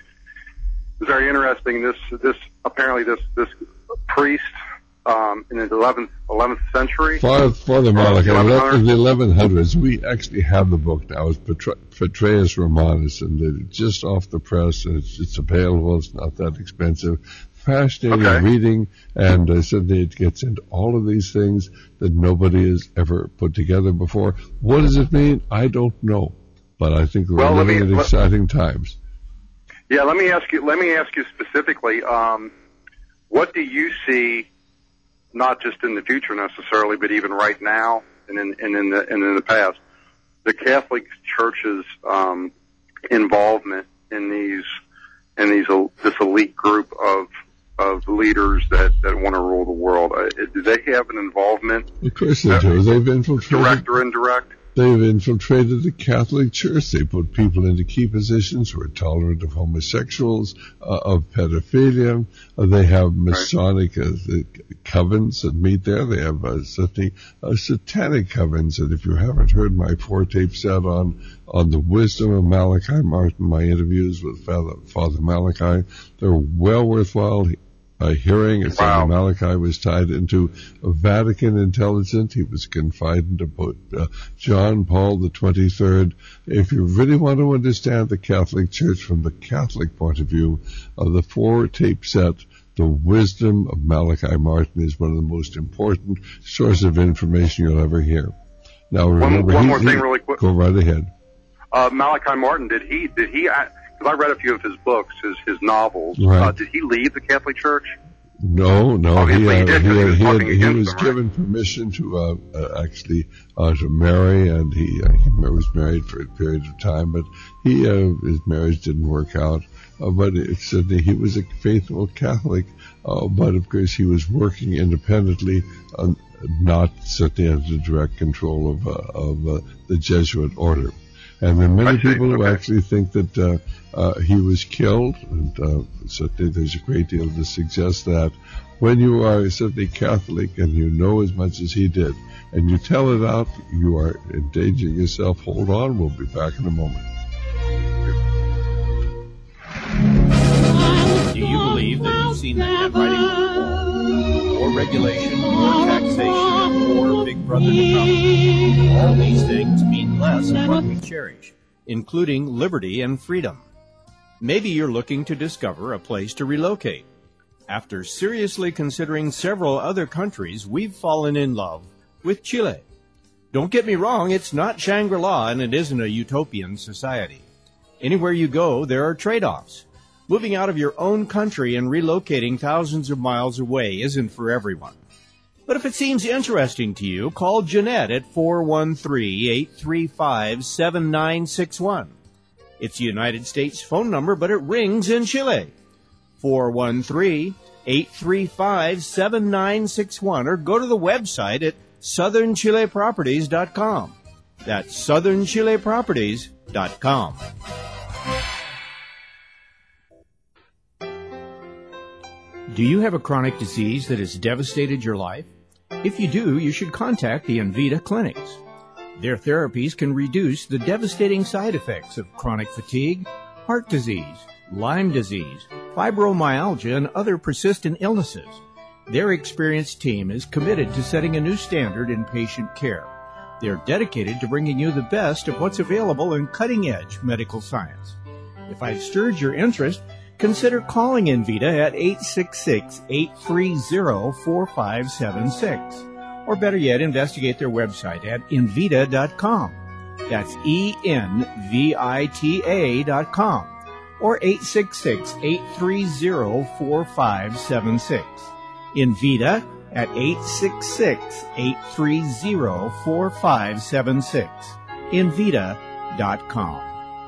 It's very interesting. This, this, apparently this, this priest, Um, in the eleventh, eleventh century. Father, Father Malachi, in the eleven hundreds, we actually have the book now. It's Petraeus Romanus, and it's just off the press, and it's, it's available. It's not that expensive. Fascinating okay. reading, and uh, certainly it gets into all of these things that nobody has ever put together before. What does it mean? I don't know, but I think we're well, living me, in let, exciting times. Yeah, let me ask you. Let me ask you specifically. Um, what do you see? Not just in the future necessarily, but even right now and in, and in the and in the past, the Catholic Church's um, involvement in these in these this elite group of of leaders that, that want to rule the world. Uh, do they have an involvement? Of course they do. They've infiltrated. Direct or indirect? They've infiltrated the Catholic Church. They put people into key positions who are tolerant of homosexuals, uh, of pedophilia. Uh, they have Masonic uh, the covens that meet there. They have uh, certainly uh, satanic covens. And if you haven't heard my four-tape set on on the wisdom of Malachi Martin, my interviews with Father, Father Malachi, they're well worthwhile a hearing. It's wow. Malachi was tied into a Vatican intelligence. He was confided to put uh, John Paul the twenty-third. If you really want to understand the Catholic Church from the Catholic point of view, uh, the four-tape set, The Wisdom of Malachi Martin, is one of the most important sources of information you'll ever hear. Now, remember, one, one he, more he, thing really quick. Go right ahead. Uh, Malachi Martin, did he, did he, because I read a few of his books, his, his novels, right. uh, did he leave the Catholic Church? No, no, Obviously he, uh, he did, he, he uh, was, he, had, he he was them, given right? permission to uh, uh, actually uh, to marry, and he, uh, he was married for a period of time, but he uh, his marriage didn't work out. Uh, but it said that he was a faithful Catholic, uh, but of course he was working independently, uh, not certainly under direct control of uh, of uh, the Jesuit order. And there are many people who actually think that uh, uh, he was killed, and uh, certainly there's a great deal to suggest that. When you are certainly Catholic and you know as much as he did, and you tell it out, you are endangering yourself. Hold on, we'll be back in a moment. Do you believe that you've seen the handwriting or regulation or taxation or Big Brother to come? All these things mean less of what we cherish, including liberty and freedom. Maybe you're looking to discover a place to relocate. After seriously considering several other countries, we've fallen in love with Chile. Don't get me wrong, it's not Shangri-La and it isn't a utopian society. Anywhere you go, there are trade-offs. Moving out of your own country and relocating thousands of miles away isn't for everyone. But if it seems interesting to you, call Jeanette at four one three, eight three five, seven nine six one. It's a United States phone number, but it rings in Chile. four one three, eight three five, seven nine six one, or go to the website at southern chile properties dot com. That's southern chile properties dot com. Do you have a chronic disease that has devastated your life? If you do, you should contact the Envita clinics. Their therapies can reduce the devastating side effects of chronic fatigue, heart disease, Lyme disease, fibromyalgia, and other persistent illnesses. Their experienced team is committed to setting a new standard in patient care. They're dedicated to bringing you the best of what's available in cutting-edge medical science. If I've stirred your interest, consider calling Envita at eight six six, eight three zero, four five seven six. Or better yet, investigate their website at envita dot com. That's E N V I T A dot com. Or eight six six, eight three zero, four five seven six. Envita at eight six six, eight three zero, four five seven six. envita dot com.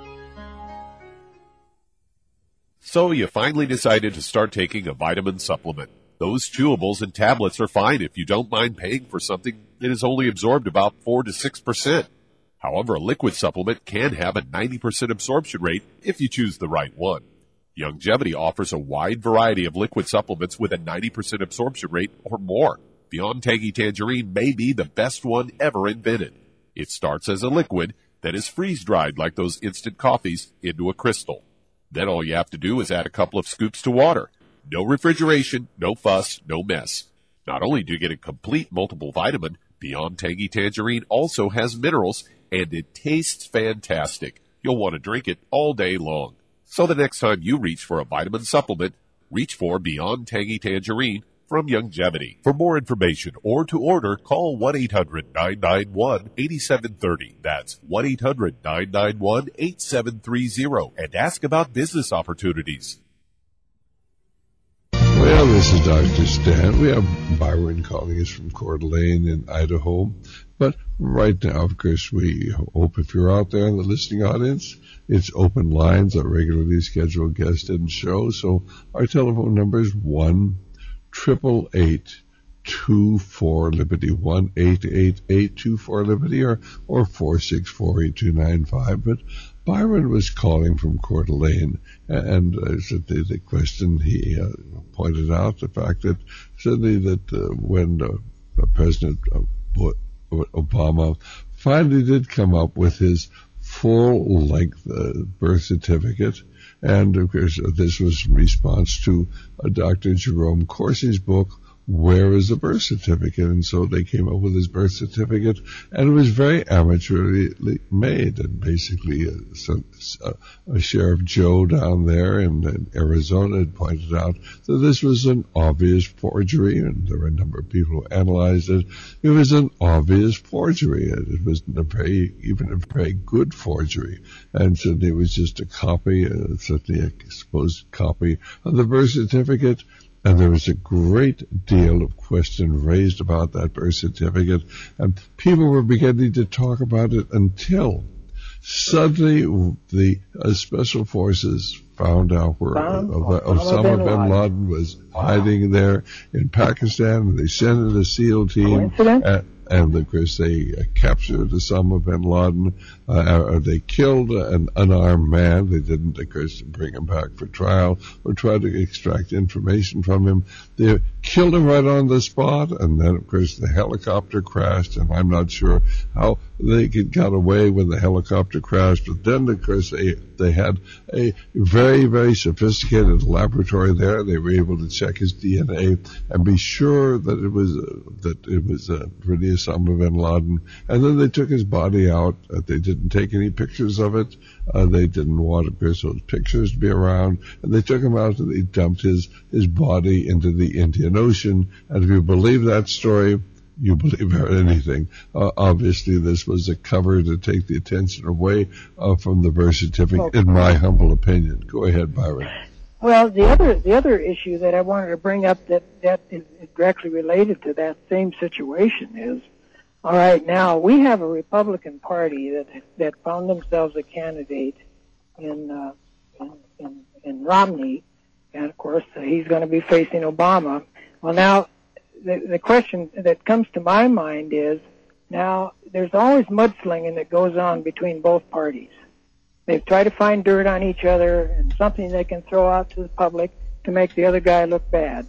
So you finally decided to start taking a vitamin supplement. Those chewables and tablets are fine if you don't mind paying for something that is only absorbed about four to six percent. However, a liquid supplement can have a ninety percent absorption rate if you choose the right one. Youngevity offers a wide variety of liquid supplements with a ninety percent absorption rate or more. Beyond Tangy Tangerine may be the best one ever invented. It starts as a liquid that is freeze-dried like those instant coffees into a crystal. Then all you have to do is add a couple of scoops to water. No refrigeration, no fuss, no mess. Not only do you get a complete multiple vitamin, Beyond Tangy Tangerine also has minerals, and it tastes fantastic. You'll want to drink it all day long. So the next time you reach for a vitamin supplement, reach for Beyond Tangy Tangerine from Youngevity. For more information or to order, call one eight hundred, nine nine one, eight seven three zero. That's one eight hundred, nine nine one, eight seven three zero and ask about business opportunities. Well, this is Doctor Stan. We have Byron calling us from Coeur d'Alene in Idaho. But right now, of course, we hope if you're out there in the listening audience, it's open lines. Our regularly scheduled guest didn't show. So our telephone number is one eight eight eight, two four Liberty, one eight eight eight two four Liberty, or, or four six four eight two nine five. But Byron was calling from Coeur d'Alene, and uh, the, the question he uh, pointed out the fact that certainly that uh, when uh, President Obama finally did come up with his full-length uh, birth certificate, and of course uh, this was in response to uh, Doctor Jerome Corsi's book, Where is the Birth Certificate? And so they came up with his birth certificate, and it was very amateurly made. And basically, uh, some, uh, a Sheriff Joe down there in, in Arizona had pointed out that this was an obvious forgery, and there were a number of people who analyzed it. It was an obvious forgery. It wasn't a very, even a very good forgery. And certainly it was just a copy, uh, certainly a supposed copy of the birth certificate. And there was a great deal of question raised about that birth certificate, and people were beginning to talk about it until suddenly the uh, special forces found out where uh, Osama bin Laden was hiding there in Pakistan, and they sent in a SEAL team. Uh, and of course they uh, captured Osama bin Laden. Uh, they killed an unarmed man. They didn't, of course, bring him back for trial or try to extract information from him. They killed him right on the spot, and then, of course, the helicopter crashed, and I'm not sure how they got away when the helicopter crashed. But then, of course, they they had a very, very sophisticated laboratory there. They were able to check his D N A and be sure that it was uh, that it was uh, really Osama bin Laden. And then they took his body out. Uh, they didn't take any pictures of it. Uh, they didn't want, of course, those pictures to be around. And they took him out and they dumped his his body into the Indian Ocean. And if you believe that story, you believe anything. Uh, obviously, this was a cover to take the attention away uh, from the birth certificate, in my humble opinion. Go ahead, Byron. Well, the other the other issue that I wanted to bring up that, that is directly related to that same situation is, all right, now we have a Republican Party that that found themselves a candidate in uh, in, in, in Romney, and of course uh, he's going to be facing Obama. Well, now the the question that comes to my mind is, now there's always mudslinging that goes on between both parties. They try to find dirt on each other and something they can throw out to the public to make the other guy look bad.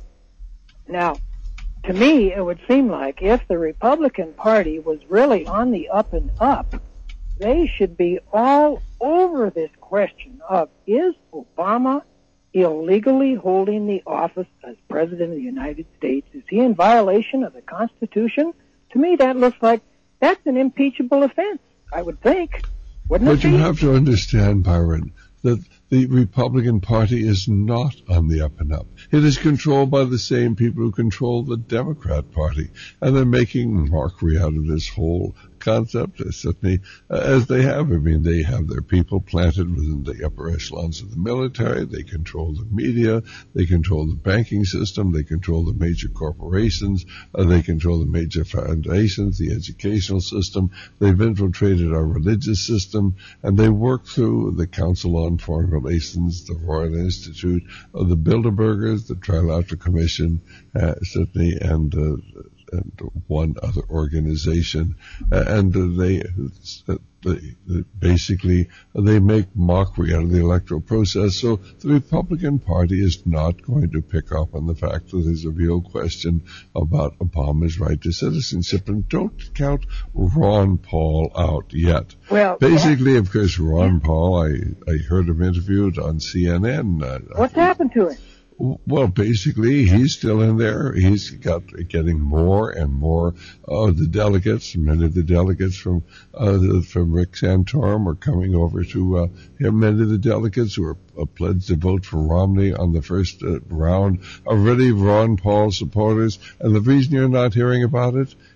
Now, to me, it would seem like if the Republican Party was really on the up and up, they should be all over this question of, is Obama illegally holding the office as President of the United States? Is he in violation of the Constitution? To me, that looks like that's an impeachable offense, I would think. Wouldn't but it be? You have to understand, Byron, that the Republican Party is not on the up and up. It is controlled by the same people who control the Democrat Party, and they're making mockery out of this whole concept, certainly, uh, as they have. I mean, they have their people planted within the upper echelons of the military. They control the media. They control the banking system. They control the major corporations. Uh, they control the major foundations, the educational system. They've infiltrated our religious system, and they work through the Council on Foreign Relations, the Royal Institute, uh, the Bilderbergers, the Trilateral Commission, uh, certainly, and uh, and one other organization, uh, and uh, they, uh, they basically uh, they make mockery out of the electoral process. So the Republican Party is not going to pick up on the fact that there's a real question about Obama's right to citizenship. And don't count Ron Paul out yet. Well, basically, of course, Ron Paul, I I heard him interviewed on C N N. Uh, What's happened to him? Well, basically, he's still in there. He's got getting more and more of the delegates. Many of the delegates from uh, from Rick Santorum are coming over to uh, him. Many of the delegates who are uh, pledged to vote for Romney on the first uh, round are really Ron Paul supporters. And the reason you're not hearing about it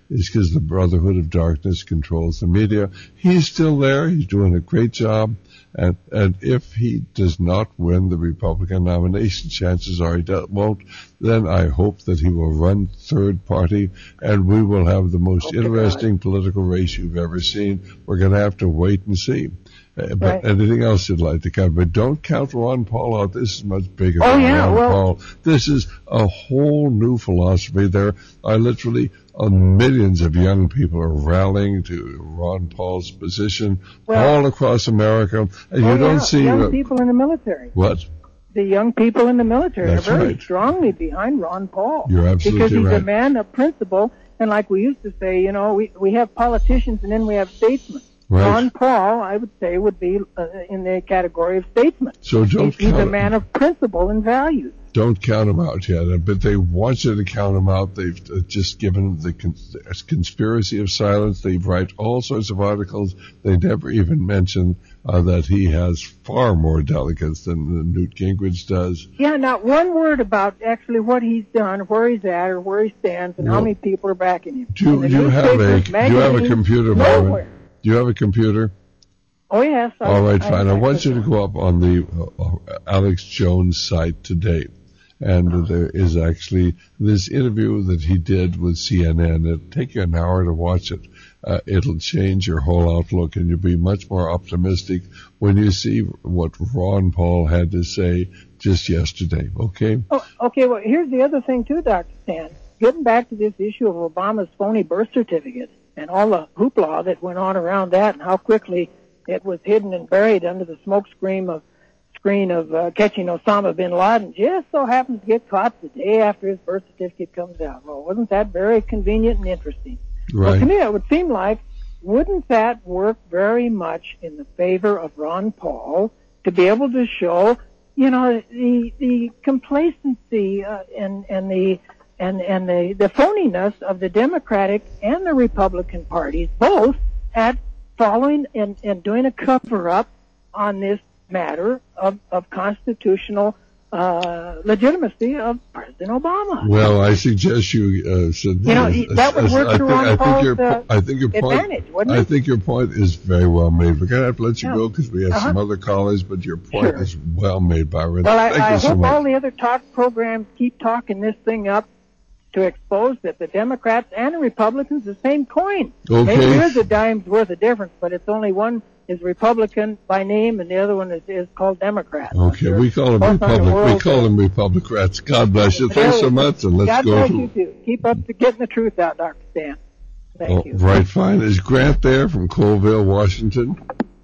is because the Brotherhood of Darkness controls the media. He's still there. He's doing a great job. And, and if he does not win the Republican nomination, chances are he do- won't, then I hope that he will run third party, and we will have the most Okay, interesting political race you've ever seen. We're going to have to wait and see. Uh, but Right. anything else you'd like to cover? But don't count Ron Paul out. This is much bigger Oh, than yeah, Ron well- Paul. This is a whole new philosophy. There are literally uh, millions of young people are rallying to Ron Paul's position Well- all across America. And Oh, you don't yeah, see young uh, people in the military. what? The young people in the military That's are very right. strongly behind Ron Paul. You're absolutely because he's right. a man of principle, and like we used to say, you know, we we have politicians and then we have statesmen. Right. Ron Paul, I would say, would be uh, in the category of statesman. So don't he's, he's a count- man of principle and values. Don't count them out yet, but they want you to count them out. They've uh, just given the cons- conspiracy of silence. They write all sorts of articles. They never even mention uh, that he has far more delegates than Newt Gingrich does. Yeah, not one word about actually what he's done, where he's at, or where he stands, and how Well, many people are backing him. Do you, In the you have a newspapers, do you have a magazines, computer, nowhere. Marvin? Do you have a computer? Oh yes. I- All right, I- fine. I, I- want you to go up on the uh, Alex Jones site today. And uh, there is actually this interview that he did with C N N. It'll take you an hour to watch it. Uh, it'll change your whole outlook, and you'll be much more optimistic when you see what Ron Paul had to say just yesterday. Okay? Oh, okay, well, here's the other thing, too, Doctor Stan. Getting back to this issue of Obama's phony birth certificate and all the hoopla that went on around that and how quickly it was hidden and buried under the smoke screen of, screen of uh, catching Osama bin Laden, just so happens to get caught the day after his birth certificate comes out. Well, wasn't that very convenient and interesting? Well, Right. to me, it would seem like, wouldn't that work very much in the favor of Ron Paul to be able to show, you know, the the complacency uh, and and the and and the the phoniness of the Democratic and the Republican parties, both at following and and doing a cover up on this matter of of constitutional uh, legitimacy of President Obama. Well, I suggest you uh, should. You know, uh, that would uh, work I to think, Ron I think Paul's, your, uh, I think your point. advantage, wouldn't I it? think your point is very well made. We're going to have to let you Yeah. go because we have some Uh-huh. other callers, but your point Sure. is well made, Byron. Well, I, Thank I you so hope much. all the other talk programs keep talking this thing up to expose that the Democrats and the Republicans the same coin. Okay. Maybe there is a dime's worth of difference, but it's only one is Republican by name and the other one is, is called Democrat. Okay, we call them Both on the Republic. We world call them Republicrats. God bless you. Thanks so much, and let's God go bless to. you too. Keep up to getting the truth out, Doctor Stan. Thank Oh, you. right, fine. Is Grant there from Colville, Washington?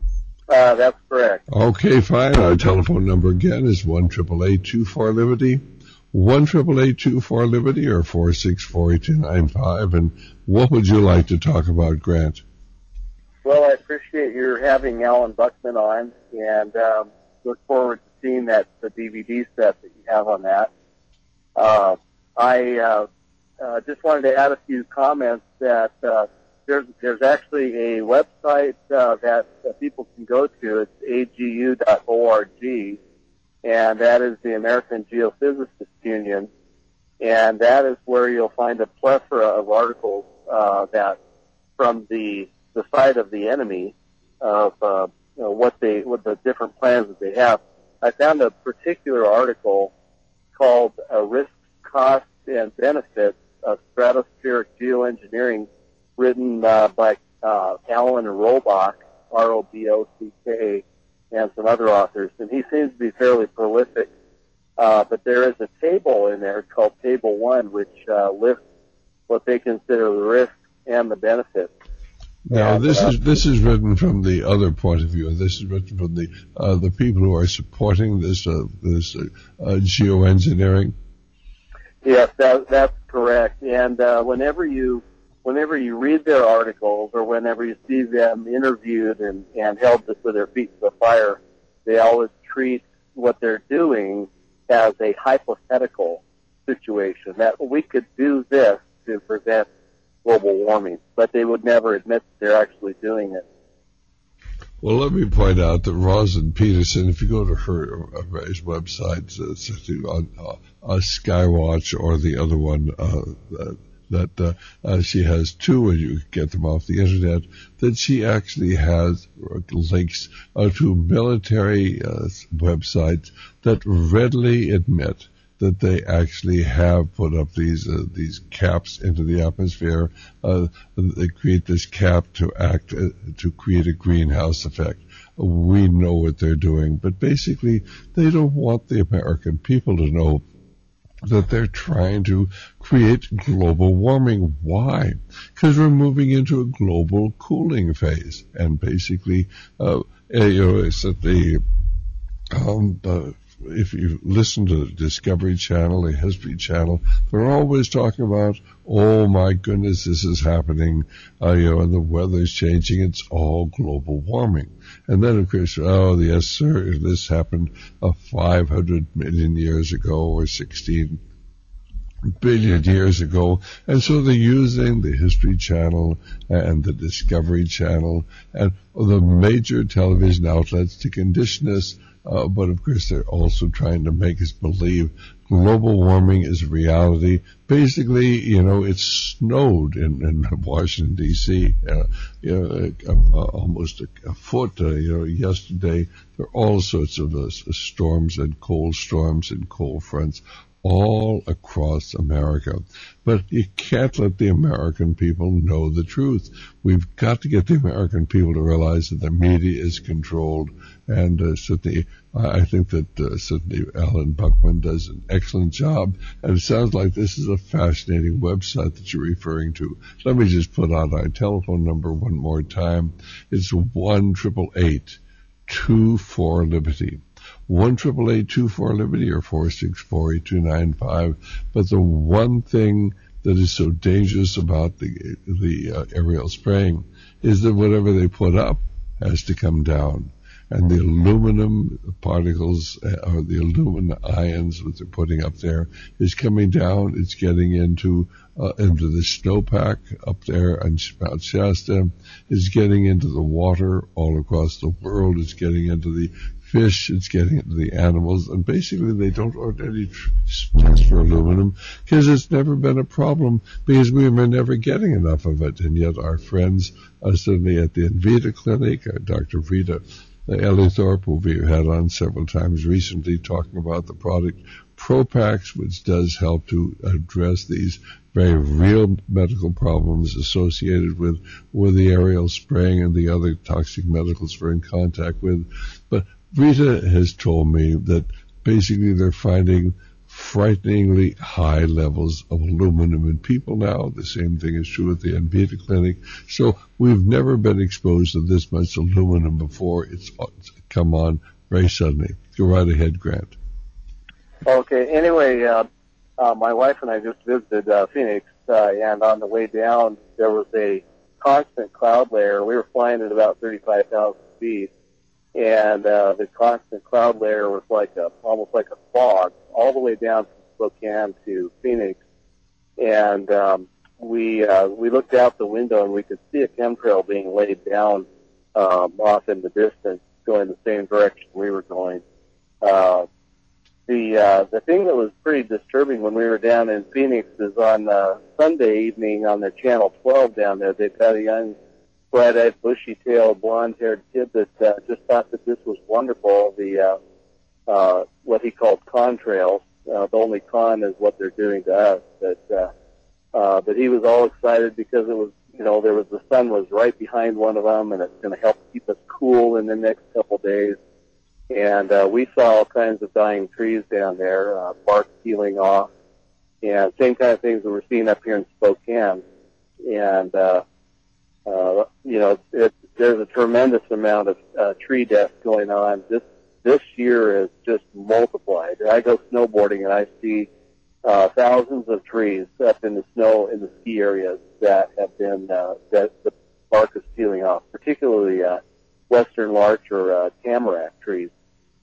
Uh, that's correct. Okay, fine. Our telephone number again is one triple eight two four Liberty, one triple eight two four Liberty, or four six four eight two nine five. And what would you like to talk about, Grant? Well, I appreciate your having Alan Buckman on, and um, look forward to seeing that the D V D set that you have on that. Uh, I uh, uh, just wanted to add a few comments that uh, there's there's actually a website uh, that, that people can go to. It's A G U dot org, and that is the American Geophysicists Union, and that is where you'll find a plethora of articles uh, that from the the side of the enemy of uh, you know, what they what the different plans that they have. I found a particular article called uh, "Risks, Costs, and Benefits of Stratospheric Geoengineering," written uh, by uh, Alan Robach, R O B O C K, and some other authors, and he seems to be fairly prolific. Uh, but there is a table in there called Table One, which uh, lists what they consider the risks and the benefits. Now, And, this uh, is this is written from the other point of view. This is written from the uh, the people who are supporting this uh, this uh, uh, geoengineering. Yes, that, that's correct. And uh, whenever you whenever you read their articles or whenever you see them interviewed and, and held with their feet to the fire, they always treat what they're doing as a hypothetical situation, that we could do this to prevent global warming, but they would never admit that they're actually doing it. Well, let me point out that Rosalyn Peterson, if you go to her uh, his website, uh, on uh, uh, Skywatch or the other one, uh, uh, that uh, uh, she has two, and you can get them off the internet, that she actually has links uh, to military uh, websites that readily admit that they actually have put up these uh, these caps into the atmosphere. Uh, they create this cap to act uh, to create a greenhouse effect. We know what they're doing, but basically they don't want the American people to know that they're trying to create global warming. Why? Because we're moving into a global cooling phase, and basically, uh, you know, it's that the um, uh, if you listen to the Discovery Channel, the History Channel, they're always talking about, oh my goodness, this is happening, uh, you know, and the weather's changing. It's all global warming. And then, of course, oh, yes, sir, this happened uh, five hundred million years ago, or sixteen billion years ago. And so they're using the History Channel and the Discovery Channel and the major television outlets to condition us. Uh, but of course, they're also trying to make us believe global warming is a reality. Basically, you know, it snowed in, in Washington, D C, uh, you know, uh, uh, almost a, a foot, uh, you know, yesterday. There are all sorts of uh, storms and cold storms and cold fronts all across America. But you can't let the American people know the truth. We've got to get the American people to realize that the media is controlled. And uh, Sydney, I think that uh, Sydney Alan Buckman does an excellent job. And it sounds like this is a fascinating website that you're referring to. Let me just put out our telephone number one more time. It's one eight eight eight, two four, Liberty. one eight eight eight, two four, Liberty or four six four, eight two nine five. But the one thing that is so dangerous about the the uh, aerial spraying is that whatever they put up has to come down. And the aluminum particles, uh, or the aluminum ions that they're putting up there, is coming down. It's getting into uh, into the snowpack up there on Mount Shasta. It's getting into the water all across the world. It's getting into the fish. It's getting into the animals. And basically, they don't order any tests for aluminum because it's never been a problem because we were never getting enough of it. And yet, our friends, uh, certainly at the Envita Clinic, uh, Doctor Rita Ellie Thorpe, who we've had on several times recently, talking about the product Propax, which does help to address these very real medical problems associated with, with the aerial spraying and the other toxic medicals we're in contact with. But Rita has told me that basically they're finding frighteningly high levels of aluminum in people now. The same thing is true at the Envita Clinic. So we've never been exposed to this much aluminum before. It's, it's come on very suddenly. Go right ahead, Grant. Okay. Anyway, uh, uh, my wife and I just visited uh, Phoenix, uh, and on the way down, there was a constant cloud layer. We were flying at about thirty-five thousand feet, and uh, the constant cloud layer was like a, almost like a fog all the way down from Spokane to Phoenix. And um, we uh, we looked out the window and we could see a chemtrail being laid down um, off in the distance, going the same direction we were going. Uh, the uh, the thing that was pretty disturbing when we were down in Phoenix is on uh, Sunday evening on the Channel twelve down there, they've got a young bright-eyed, bushy-tailed, blonde-haired kid that uh, just thought that this was wonderful. The uh, uh, what he called contrails. Uh, the only con is what they're doing to us. But uh, uh, but he was all excited because it was, you know, there was the sun was right behind one of them, and it's going to help keep us cool in the next couple days. And uh, we saw all kinds of dying trees down there, uh, bark peeling off, and same kind of things that we're seeing up here in Spokane. And uh, uh, you know, it, there's a tremendous amount of uh, tree deaths going on. This this year is just multiplied. I go snowboarding and I see uh, thousands of trees up in the snow in the ski areas that have been uh, that the bark is peeling off, particularly uh, western larch or uh, tamarack trees.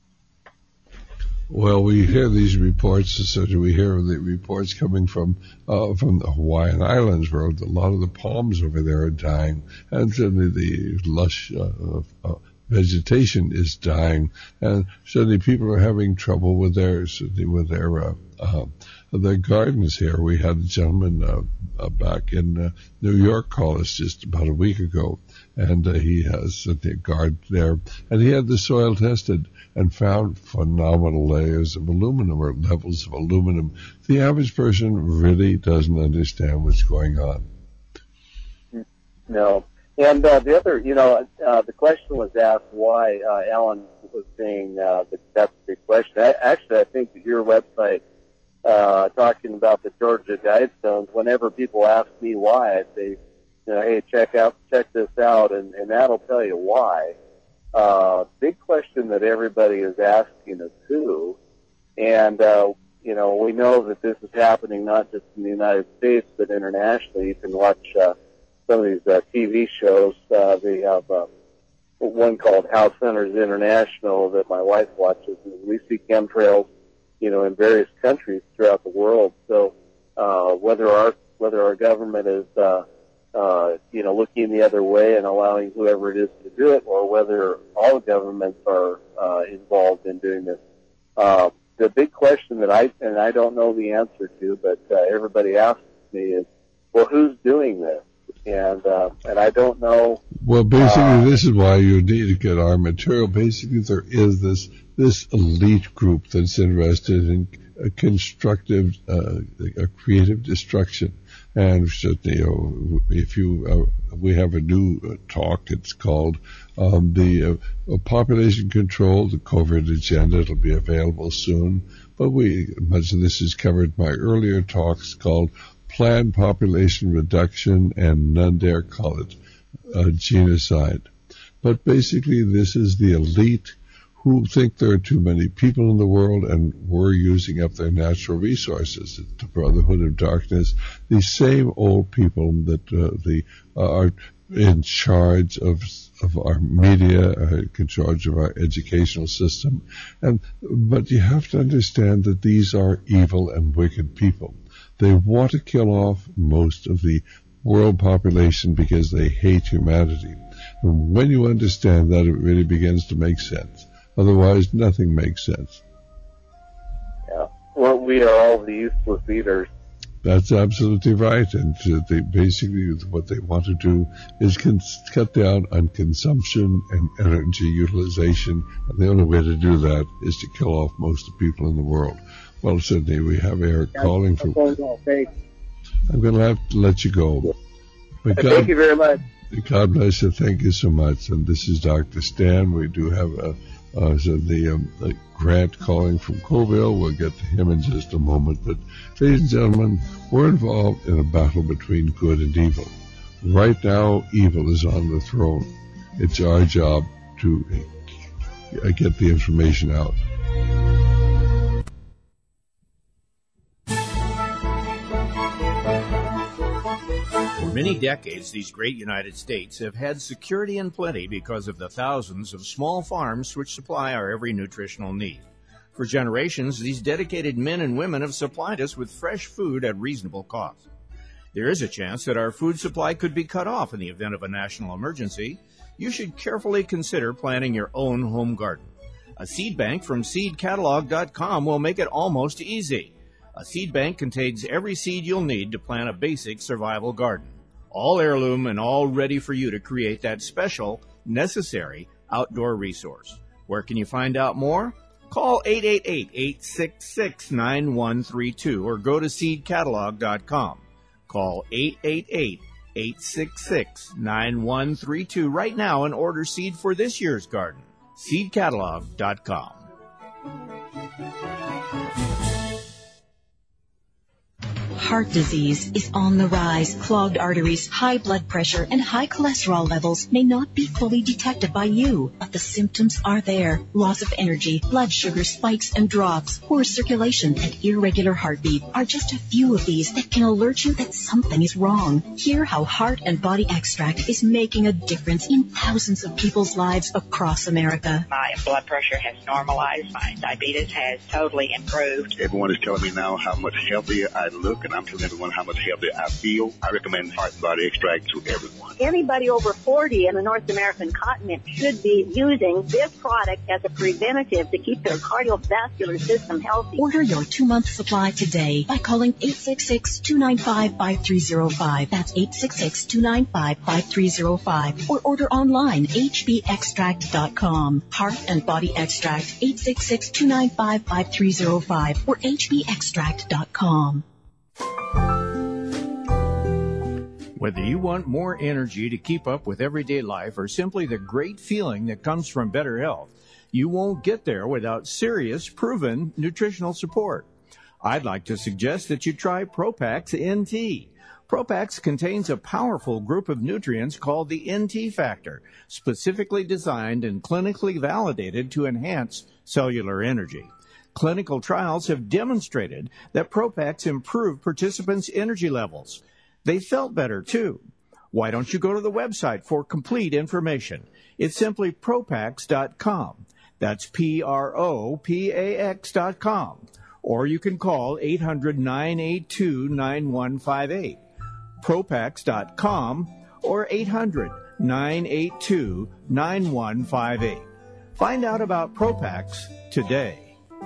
Well, we hear these reports, so do we hear the reports coming from uh, from the Hawaiian Islands, where a lot of the palms over there are dying, and certainly the lush uh, uh, vegetation is dying, and certainly people are having trouble with their certainly with their uh, uh, their gardens here. We had a gentleman uh, uh, back in uh, New York call us just about a week ago, and uh, he has a garden there, and he had the soil tested and found phenomenal layers of aluminum or levels of aluminum. The average person really doesn't understand what's going on. No. And uh, the other, you know, uh, the question was asked why uh, Alan was saying uh, that that's a big question. I, actually, I think that your website, uh, talking about the Georgia Guidestones, whenever people ask me why, I say, you know, hey, check out, check this out, and, and that'll tell you why. Uh, big question that everybody is asking is who, and uh, you know, we know that this is happening not just in the United States but internationally. You can watch uh, some of these uh, T V shows. Uh, they have uh, one called House Hunters International that my wife watches, and we see chemtrails, you know, in various countries throughout the world. So uh, whether our whether our government is uh, Uh, you know, looking the other way and allowing whoever it is to do it, or whether all governments are uh, involved in doing this. Uh, the big question that I, and I don't know the answer to, but uh, everybody asks me is, well, who's doing this? And uh, and I don't know. Well, basically, uh, this is why you need to get our material. Basically, there is this this elite group that's interested in a constructive, uh, a creative destruction. And certainly, you know, if you, uh, we have a new uh, talk. It's called um, the uh, Population Control, the Covert Agenda. It'll be available soon. But we, much of this is covered in my earlier talks called Planned Population Reduction, and none dare call it uh, genocide. But basically, this is the elite who think there are too many people in the world and we're using up their natural resources. It's the Brotherhood of Darkness, the same old people that uh, the uh, are in charge of of our media, uh, in charge of our educational system. And but you have to understand that these are evil and wicked people. They want to kill off most of the world population because they hate humanity. And when you understand that, it really begins to make sense. Otherwise, nothing makes sense. Yeah. Well, we are all the useless eaters. That's absolutely right. And uh, they basically, what they want to do is cons- cut down on consumption and energy utilization. And the only way to do that is to kill off most of the people in the world. Well, certainly, we have Eric yeah, calling from. I'm going to have to let you go. But God, thank you very much. God bless you. Thank you so much. And this is Doctor Stan. We do have a. Uh, so the, um, the Grant calling from Colville. We'll get to him in just a moment. But, ladies and gentlemen, we're involved in a battle between good and evil. Right now, evil is on the throne. It's our job to uh, get the information out. For many decades, these great United States have had security and plenty because of the thousands of small farms which supply our every nutritional need. For generations, these dedicated men and women have supplied us with fresh food at reasonable cost. There is a chance that our food supply could be cut off in the event of a national emergency. You should carefully consider planting your own home garden. A seed bank from seed catalog dot com will make it almost easy. A seed bank contains every seed you'll need to plant a basic survival garden. All heirloom and all ready for you to create that special, necessary outdoor resource. Where can you find out more? Call eight eight eight, eight six six, nine one three two or go to seed catalog dot com. Call eight eight eight, eight six six, nine one three two right now and order seed for this year's garden. seed catalog dot com. Heart disease is on the rise. Clogged arteries, high blood pressure, and high cholesterol levels may not be fully detected by you, but the symptoms are there. Loss of energy, blood sugar spikes and drops, poor circulation, and irregular heartbeat are just a few of these that can alert you that something is wrong. Hear how Heart and Body Extract is making a difference in thousands of people's lives across America. My blood pressure has normalized. My diabetes has totally improved. Everyone is telling me now how much healthier I look, and I'm telling everyone how much healthier I feel. I recommend Heart and Body Extract to everyone. Anybody over forty in the North American continent should be using this product as a preventative to keep their cardiovascular system healthy. Order your two-month supply today by calling eight six six, two nine five, five three zero five. That's eight six six, two nine five, five three zero five. Or order online, h b extract dot com. Heart and Body Extract, eight six six, two nine five, five three zero five or h b extract dot com. Whether you want more energy to keep up with everyday life or simply the great feeling that comes from better health, you won't get there without serious, proven nutritional support. I'd like to suggest that you try Propax N T. Propax contains a powerful group of nutrients called the N T factor, specifically designed and clinically validated to enhance cellular energy. Clinical trials have demonstrated that Propax improved participants' energy levels. They felt better, too. Why don't you go to the website for complete information? It's simply Propax dot com. That's P R O P A X dot com. Or you can call eight hundred, nine eight two, nine one five eight. Propax dot com or eight hundred, nine eight two, nine one five eight. Find out about Propax today.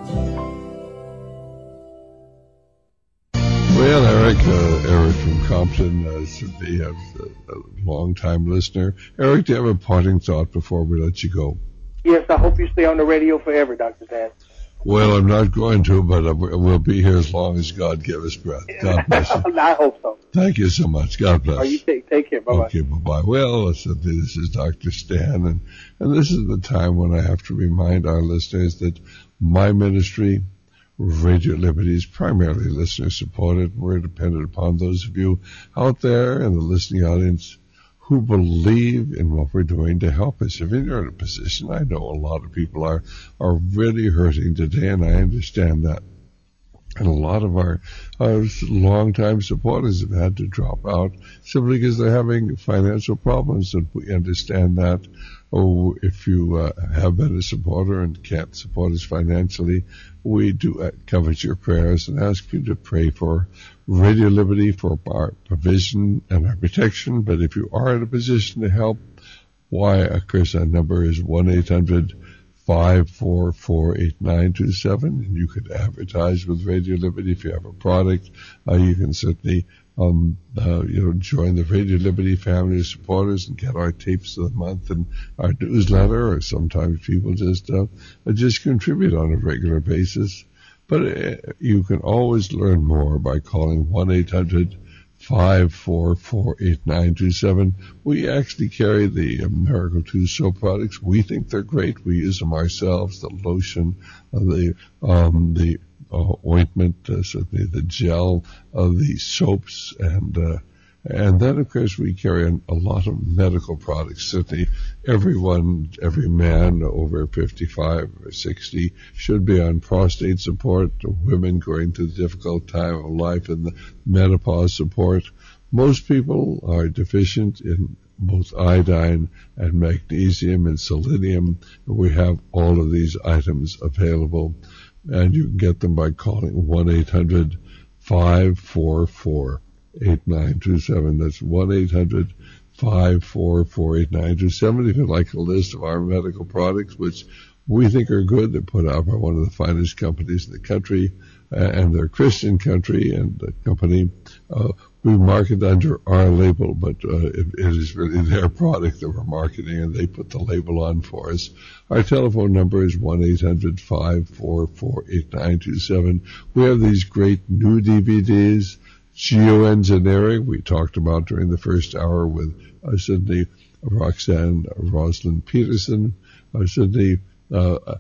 Well, Eric, uh, Eric from Compton, uh, certainly a, a long-time listener. Eric, do you have a parting thought before we let you go? Yes, I hope you stay on the radio forever, Doctor Dan. Well, I'm not going to, but I will be here as long as God gives us breath. God bless you. I hope so. Thank you so much. God bless. Oh, you take, take care. Bye-bye. Okay, bye-bye. Well, listen, this is Doctor Stan, and, and this is the time when I have to remind our listeners that my ministry, Radio Liberty, is primarily listener-supported. We're dependent upon those of you out there in the listening audience who believe in what we're doing to help us. If you're in a position, I know a lot of people are, are really hurting today, and I understand that. And a lot of our, our long-time supporters have had to drop out simply because they're having financial problems, and we understand that. Oh, if you uh, have been a supporter and can't support us financially, we do uh, covet your prayers and ask you to pray for Radio Liberty, for our provision and our protection. But if you are in a position to help, why, of course, our number is one eight hundred, five four four, eight nine two seven, and you could advertise with Radio Liberty. If you have a product, uh, you can certainly um, uh, you know, join the Radio Liberty family of supporters and get our tapes of the month and our newsletter, or sometimes people just uh, just contribute on a regular basis. But uh, you can always learn more by calling one eight hundred, five four four, eight nine two seven. We actually carry the uh, Miracle two soap products. We think they're great. We use them ourselves. The lotion, uh, the um, the uh, ointment, uh, certainly the gel, uh, the soaps, and uh, and then of course we carry a, a lot of medical products. Certainly, everyone, every man over fifty-five or sixty should be on prostate support. Women going through the difficult time of life and the menopause support. Most people are deficient in both iodine and magnesium and selenium. We have all of these items available, and you can get them by calling one eight hundred, five four four, eight nine two seven. That's one eight hundred, five four four, eight nine two seven. If you'd like a list of our medical products, which we think are good, they're put out by one of the finest companies in the country, uh, and they're a Christian country and the company. Uh, we market under our label, but uh, it, it is really their product that we're marketing, and they put the label on for us. Our telephone number is one eight hundred, five four four, eight nine two seven. We have these great new D V Ds, Geoengineering, we talked about during the first hour with uh, Sydney Roxanne Rosalind Peterson, uh, Sydney uh,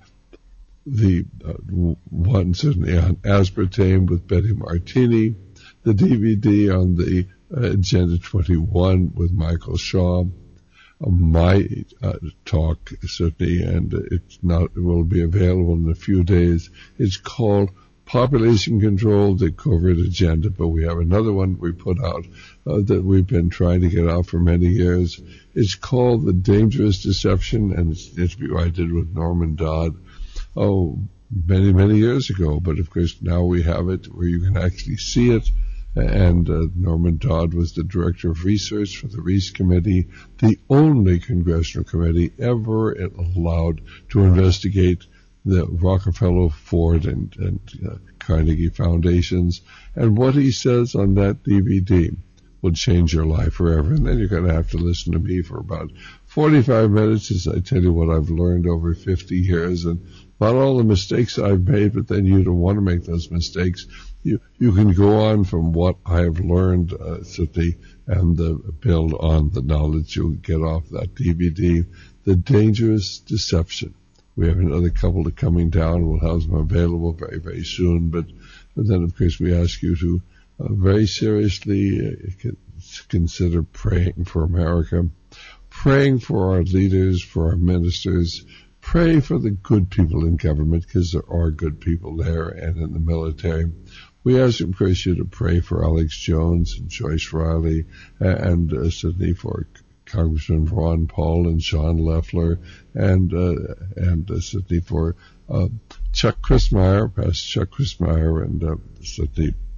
the uh, one certainly on aspartame with Betty Martini, the D V D on the uh, Agenda twenty-one with Michael Shaw, uh, my uh, talk certainly, and it's not, it will be available in a few days. It's called Population Control, the Covert Agenda, but we have another one we put out uh, that we've been trying to get out for many years. It's called The Dangerous Deception, and it's an interview I did with Norman Dodd, oh, many, many years ago. But of course now we have it where you can actually see it And uh, Norman Dodd was the director of research for the Reese Committee, the only congressional committee ever allowed to investigate the Rockefeller, Ford, and, and uh, Carnegie foundations. And what he says on that D V D will change your life forever. And then you're going to have to listen to me for about forty-five minutes as I tell you what I've learned over fifty years and about all the mistakes I've made, but then you don't want to make those mistakes. You you can go on from what I've learned, uh, Sydney, and uh, build on the knowledge you'll get off that D V D, The Dangerous Deception. We have another couple that coming down. We'll have them available very, very soon. But, but then, of course, we ask you to uh, very seriously uh, consider praying for America, praying for our leaders, for our ministers, pray for the good people in government, because there are good people there and in the military. We ask, of course, you to pray for Alex Jones and Joyce Riley and uh, Sydney, for Congressman Ron Paul and Sean Loeffler, and uh, and uh, Sydney, for uh, Chuck Crismier, Pastor Chuck Crismier, and uh, Sydney